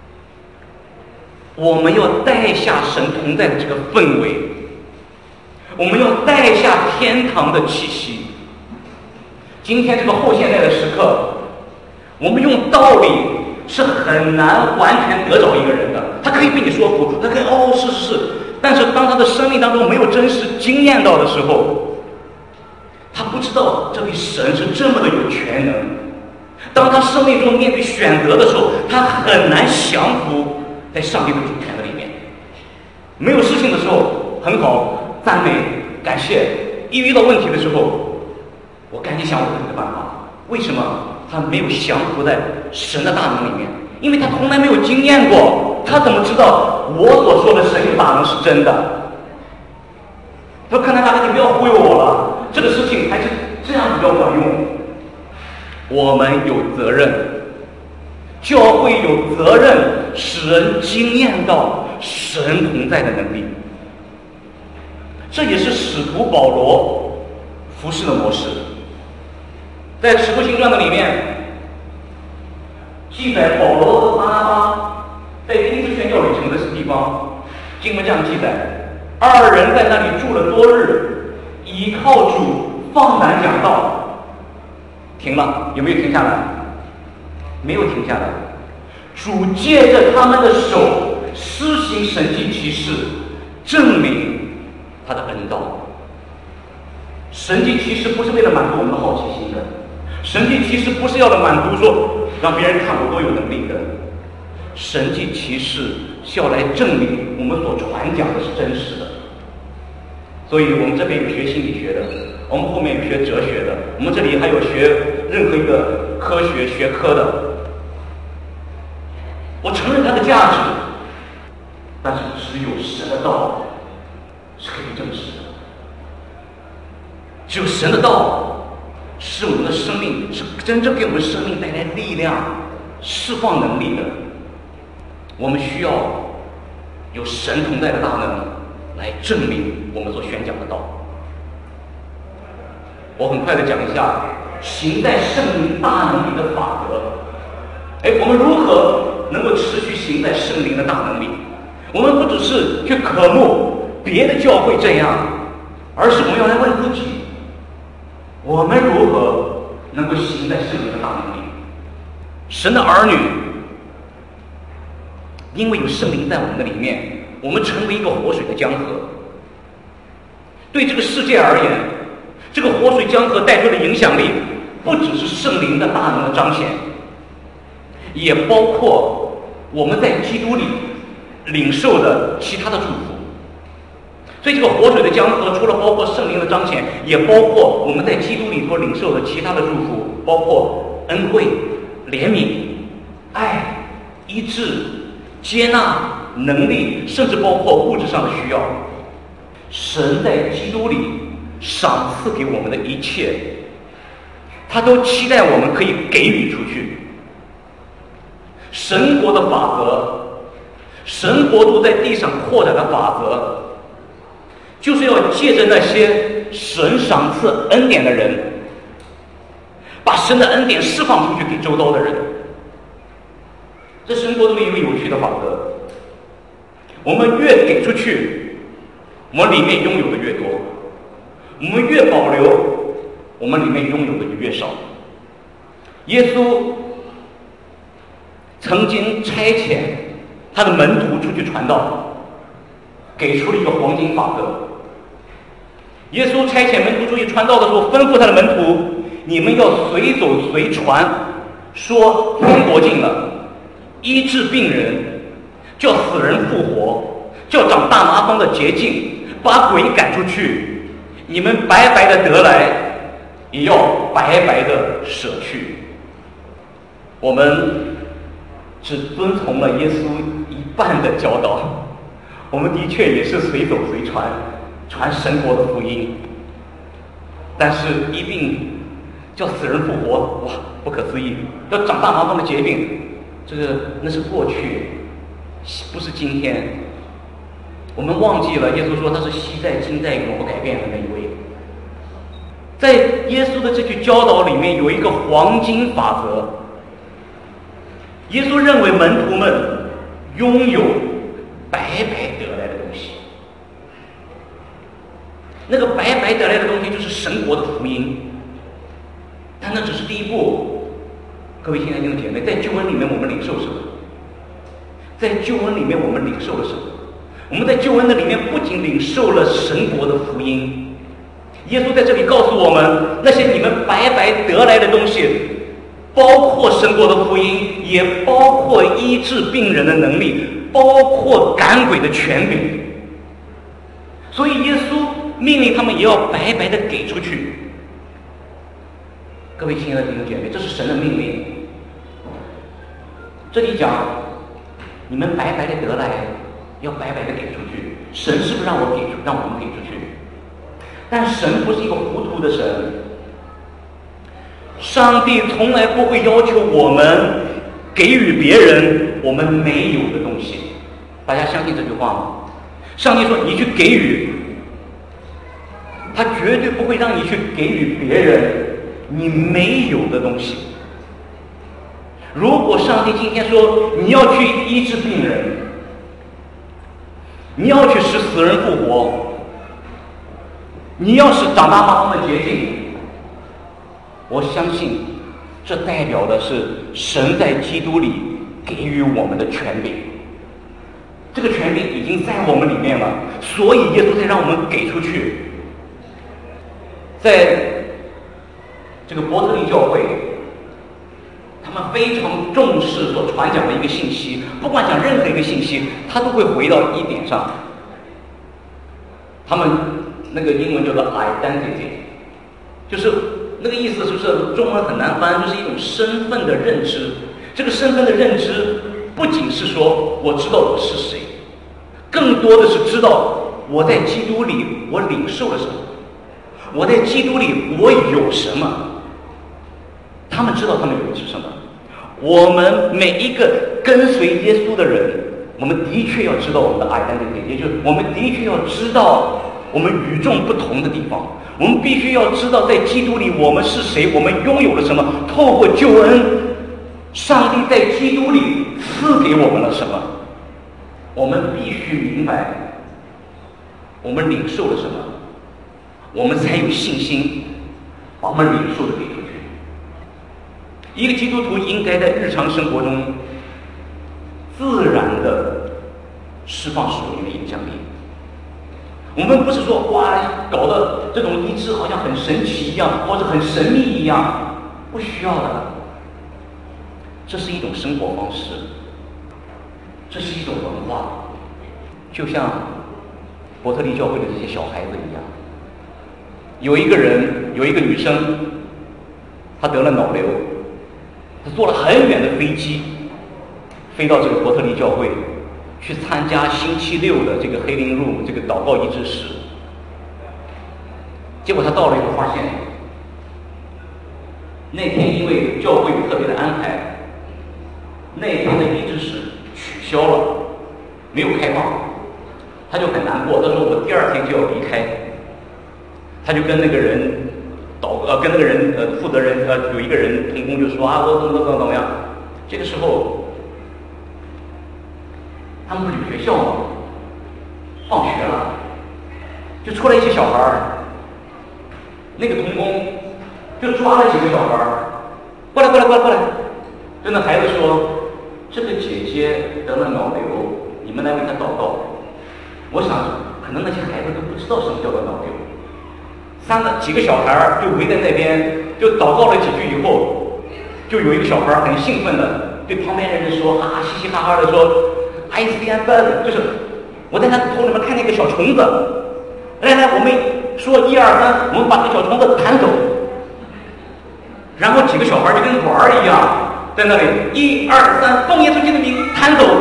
我们要带下神同在的这个氛围，我们要带下天堂的气息。今天这个后现代的时刻，我们用道理是很难完全得着一个人的，他可以被你说服，他可以是，但是当他的生命当中没有真实经验到的时候，他不知道这位神是这么的有全能。当他生命中面对选择的时候，他很难降服在上帝的主权的里面。没有事情的时候很好，赞美感谢，一遇到问题的时候，我赶紧想我自己的办法。为什么他没有降服在神的大能里面？因为他从来没有经验过，他怎么知道我所说的神有大能是真的？他说看大哥，你不要忽悠我了，这个事情还是这样比较管用。我们有责任，教会有责任使人经验到神同在的能力。这也是使徒保罗服事的模式。在使徒行传的里面记载，保罗和巴拿巴在第一次宣教旅程的地方，经文这样记载：二人在那里住了多日， 依靠主，放胆讲道。停了，有没有停下来？没有停下来。主借着他们的手施行神迹奇事，证明他的恩道。神迹奇事不是为了满足我们的好奇心的，神迹奇事不是要来满足说让别人看我多有能力的，神迹奇事是要来证明我们所传讲的是真实的。所以我们这边有学心理学的，我们后面有学哲学的，我们这里还有学任何一个科学学科的。我承认它的价值，但是只有神的道是可以证实的。只有神的道是我们的生命，是真正给我们生命带来力量、释放能力的。我们需要有神同在的大能来证明我们所宣讲的道。我很快的讲一下行在圣灵大能里的法则。我们如何能够持续行在圣灵的大能里？我们不只是去渴慕别的教会这样，而是我们要来问自己，我们如何能够行在圣灵的大能里？神的儿女因为有圣灵在我们的里面，我们成为一个活水的江河。对这个世界而言，这个活水江河带出的影响力不只是圣灵的大能的彰显，也包括我们在基督里领受的其他的祝福。所以这个活水的江河除了包括圣灵的彰显，也包括我们在基督里所领受的其他的祝福，包括恩惠、怜悯、爱、医治、接纳、能力，甚至包括物质上的需要。神在基督里赏赐给我们的一切，他都期待我们可以给予出去。神国的法则，神国度在地上扩展的法则，就是要借着那些神赏赐恩典的人，把神的恩典释放出去给周遭的人。这神国度有一个有趣的法则，我们越给出去，我们里面拥有的越多；我们越保留，我们里面拥有的就越少。耶稣曾经差遣他的门徒出去传道，给出了一个黄金法则。耶稣差遣门徒出去传道的时候，吩咐他的门徒：你们要随走随传，说天国近了，医治病人，叫死人复活，叫长大麻风的洁净，把鬼赶出去。你们白白的得来，也要白白的舍去。我们只遵从了耶稣一半的教导，我们的确也是随走随传，传神国的福音，但是一定叫死人复活，哇，不可思议！要长大麻风的疾病，那是过去，不是今天。我们忘记了耶稣说他是昔在今在永不改变的那一位。在耶稣的这句教导里面有一个黄金法则。耶稣认为门徒们拥有白白得来的东西，那个白白得来的东西就是神国的福音，但那只是第一步。各位亲爱的弟兄姐妹，在救恩里面我们领受什么？在救恩里面我们领受了什么？我们在救恩的里面不仅领受了神国的福音，耶稣在这里告诉我们，那些你们白白得来的东西，包括神国的福音，也包括医治病人的能力，包括赶鬼的权柄。所以耶稣命令他们也要白白的给出去。各位亲爱的弟兄姐妹，这是神的命令。这里讲你们白白的得来，要白白的给出去。神是不是让我们给出去？但神不是一个糊涂的神，上帝从来不会要求我们给予别人我们没有的东西。大家相信这句话吗？上帝说你去给予，他绝对不会让你去给予别人你没有的东西。如果上帝今天说你要去医治病人，你要去使死人复活， 你要是长大把他们洁净，我相信这代表的是神在基督里给予我们的权柄。这个权柄已经在我们里面了，所以耶稣才让我们给出去。在这个伯特利教会，他们非常重视所传讲的一个信息，不管讲任何一个信息，他都会回到一点上。他们那个英文叫做 identity， 就是那个意思，就是中文很难翻，就是一种身份的认知。这个身份的认知不仅是说我知道我是谁，更多的是知道我在基督里我领受了什么，我在基督里我有什么。他们知道他们有的是什么。我们每一个跟随耶稣的人，我们的确要知道我们的 identity， 也就是我们的确要知道我们与众不同的地方。我们必须要知道在基督里我们是谁，我们拥有了什么。透过救恩，上帝在基督里赐给我们了什么，我们必须明白我们领受了什么，我们才有信心把我们领受的给出去。一个基督徒应该在日常生活中自然的释放属灵的影响力。我们不是说哇，搞得这种医治好像很神奇一样，或者很神秘一样，不需要的。这是一种生活方式，这是一种文化，就像伯特利教会的这些小孩子一样。有一个女生，她得了脑瘤，她坐了很远的飞机，飞到这个伯特利教会去参加星期六的这个黑灵路这个祷告医治室。结果她到了以后发现，那天因为教会有特别的安排，那天的医治室取消了，没有开放。她就很难过，她说我第二天就要离开。她就跟那个人跟那个人负责人有一个人同工就说啊，我怎么样。这个时候他们不是有学校吗？放学了，就出来一些小孩儿，那个同工就抓了几个小孩儿，过来，跟那孩子说，这个姐姐得了脑瘤，你们来为她祷告。我想可能那些孩子都不知道什么叫做脑瘤。几个小孩儿就围在那边，就祷告了几句以后，就有一个小孩很兴奋的对旁边人说啊，嘻嘻哈哈的说 I see a bug， 就是我在他头里面看见一个小虫子，来，我们说1、2、3，我们把这个小虫子弹走。然后几个小孩就跟玩儿一样，在那里1、2、3，奉耶稣基督的名弹走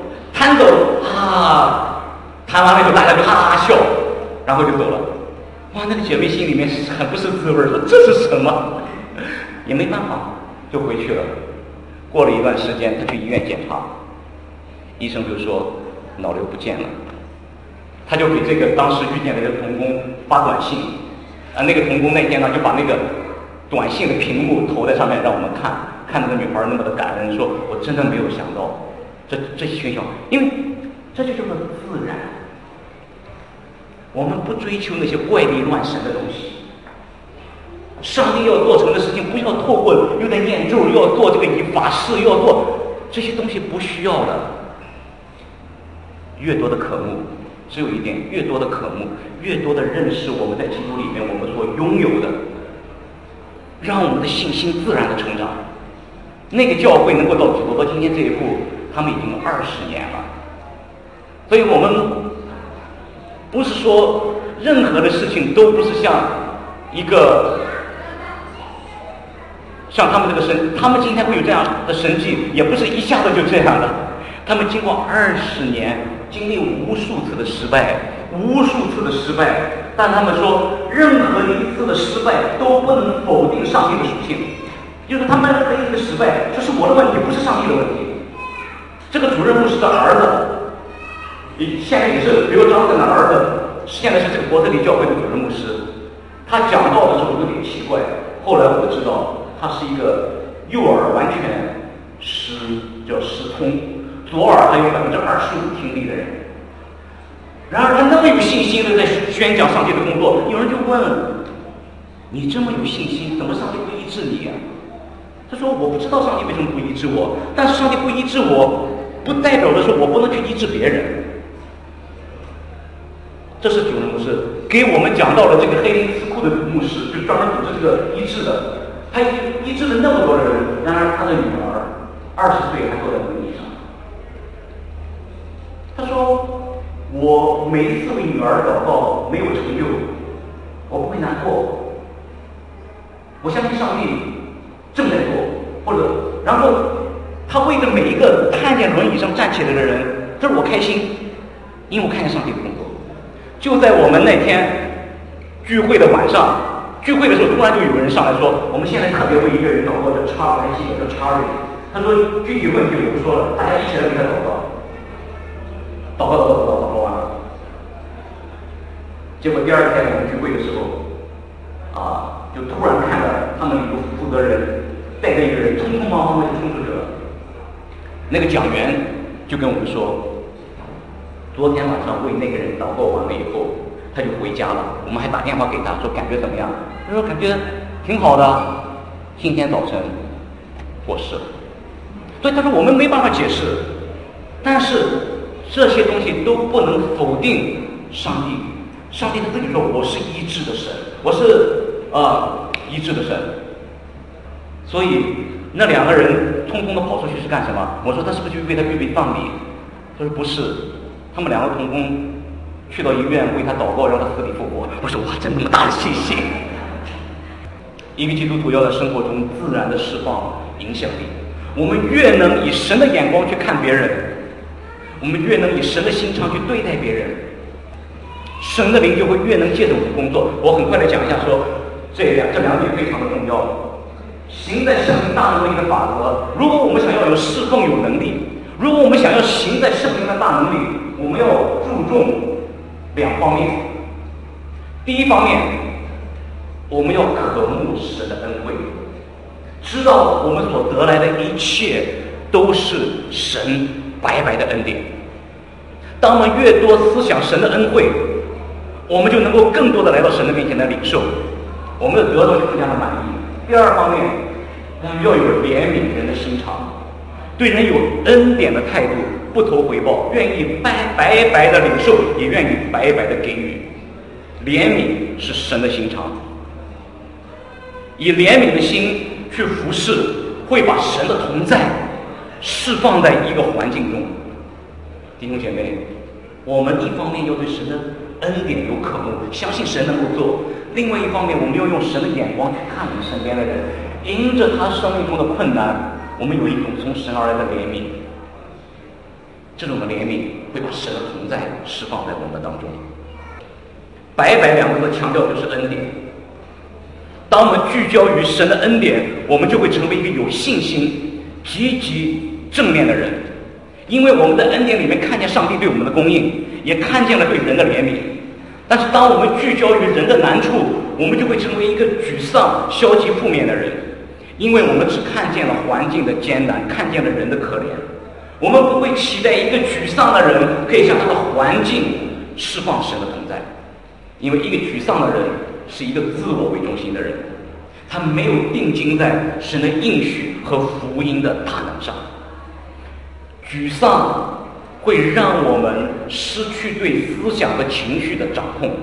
啊！弹完了以后大家就哈哈笑，然后就走了。哇，那个姐妹心里面很不是滋味，说这是什么？也没办法，就回去了。过了一段时间，她去医院检查，医生就说脑瘤不见了。他就给这个当时遇见的这个童工发短信，那个童工那天呢就把那个短信的屏幕投在上面让我们看那个女孩那么的感恩，说我真的没有想到这群小孩，因为这就叫做自然。我们不追求那些怪力乱神的东西。上帝要做成的事情，不要透过又在念咒，又要做这个法事，又要做这些东西，不需要的。越多的渴慕，只有一点，越多的渴慕，越多的认识我们在基督里面我们所拥有的，让我们的信心自然的成长。那个教会能够走到今天这一步，他们已经20年了。所以我们不是说任何的事情都不是像他们这个他们今天会有这样的神迹，也不是一下子就这样的。他们经过20年，经历无数次的失败，但他们说，任何一次的失败都不能否定上帝的属性。就是他们任何一次的失败，这是我的问题，不是上帝的问题。这个主任牧师的儿子，现在也是刘章正的儿子，现在是这个伯特利教会的主任牧师。他讲道的时候有点奇怪，后来我就知道他是一个右耳完全失通，左耳还有25%听力的人。 然而他那么有信心的在宣讲上帝的工作，有人就问：你这么有信心，怎么上帝不医治你啊？他说：我不知道上帝为什么不医治我，但是上帝不医治我，不代表的是我不能去医治别人。这是九人牧师给我们讲到了这个黑林斯库的牧师，就专门组织这个医治的，他医治了那么多的人，然而他的女儿20岁还坐在轮椅上。他说：我每一次为女儿祷告没有成就，我不会难过，我相信上帝正在做，或者然后他为着每一个看见轮椅上站起来的人，他说我开心，因为我看见上帝的工作。就在我们那天聚会的晚上，聚会的时候突然就有人上来说，我们现在特别为一个人祷告，叫查兰西，叫查瑞。他说具体问题我不说了，大家一起来给他祷告。祷告完了。结果第二天我们聚会的时候，就突然看到他们有负责人带着一个人匆匆忙忙的就冲出去了。那个讲员就跟我们说，昨天晚上为那个人祷告完了以后，他就回家了。我们还打电话给他说感觉怎么样？他说感觉挺好的，今天早晨过世了。所以他说我们没办法解释，但是这些东西都不能否定上帝。上帝他自己说我是医治的神，我是医治的神。所以那两个人匆匆的跑出去是干什么？我说他是不是去为他预备葬礼？他说不是，他们两个同工去到医院为他祷告，让他死里复活。我说哇，真那么大的信心！一个基督徒要在生活中自然的释放影响力。我们越能以神的眼光去看别人，我们越能以神的心肠去对待别人，神的灵就会越能借着我们工作。我很快的讲一下说，这两点非常的重要。行在圣灵大能力的法则，如果我们想要有侍奉有能力，如果我们想要行在圣灵的大能力，我们要注重两方面。第一方面，我们要渴慕神的恩惠，知道我们所得来的一切都是神白白的恩典。当我们越多思想神的恩惠，我们就能够更多的来到神的面前来领受，我们的得到就更加的满意。第二方面，我们要有怜悯人的心肠，对人有恩典的态度，不求回报，愿意白白的领受，也愿意白白的给予。怜悯是神的心肠，以怜悯的心去服侍，会把神的同在释放在一个环境中。弟兄姐妹，我们一方面要对神的恩典有渴慕，相信神能够做；另外一方面，我们要用神的眼光去看我们身边的人，迎着他生命中的困难，我们有一种从神而来的怜悯。这种的怜悯会把神的同在释放在我们当中。白白两个字强调就是恩典。当我们聚焦于神的恩典，我们就会成为一个有信心、积极正面的人。因为我们的恩典里面看见上帝对我们的供应，也看见了对人的怜悯。但是当我们聚焦于人的难处，我们就会成为一个沮丧、消极、负面的人。因为我们只看见了环境的艰难，看见了人的可怜。我们不会期待一个沮丧的人可以向他的环境释放神的同在。因为一个沮丧的人是一个自我为中心的人，他没有定睛在神的应许和福音的大能上。沮丧会让我们失去对思想和情绪的掌控。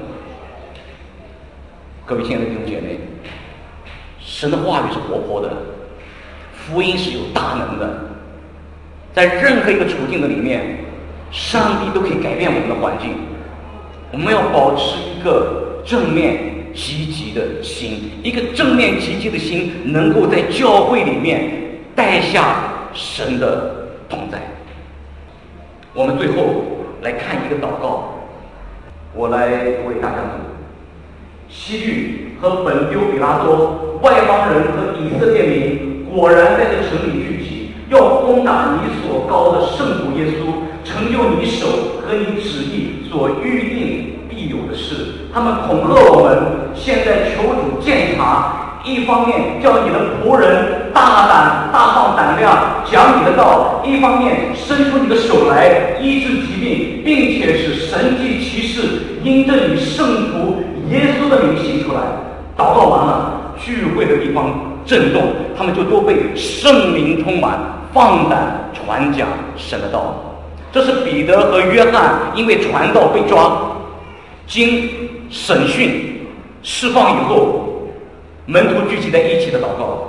各位亲爱的弟兄姐妹，神的话语是活泼的，福音是有大能的，在任何一个处境的里面，上帝都可以改变我们的环境。我们要保持一个正面积极的心，一个正面积极的心能够在教会里面带下神的同在。我们最后来看一个祷告，我来为大家读。西律和本丢比拉多外邦人和以色列民果然在这城里聚集，要攻打你所膏的圣徒耶稣，成就你手和你旨意所预定必有的事。他们恐吓我们，现在求主鉴察，一方面叫你的仆人大放胆量讲你的道，一方面伸出你的手来医治疾病，并且使神迹奇事因着你圣徒耶稣的名行出来。祷告完了，聚会的地方震动，他们就都被圣灵充满，放胆传讲神的道。这是彼得和约翰因为传道被抓，经审讯释放以后，门徒聚集在一起的祷告。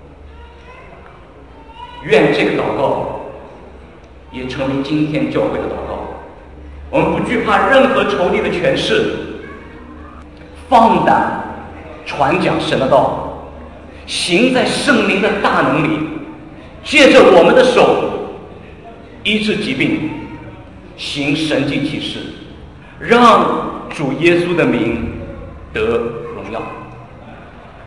愿这个祷告也成为今天教会的祷告。我们不惧怕任何仇敌的权势，放胆传讲神的道，行在圣灵的大能里，借着我们的手医治疾病，行神迹奇事，让主耶稣的名得荣耀。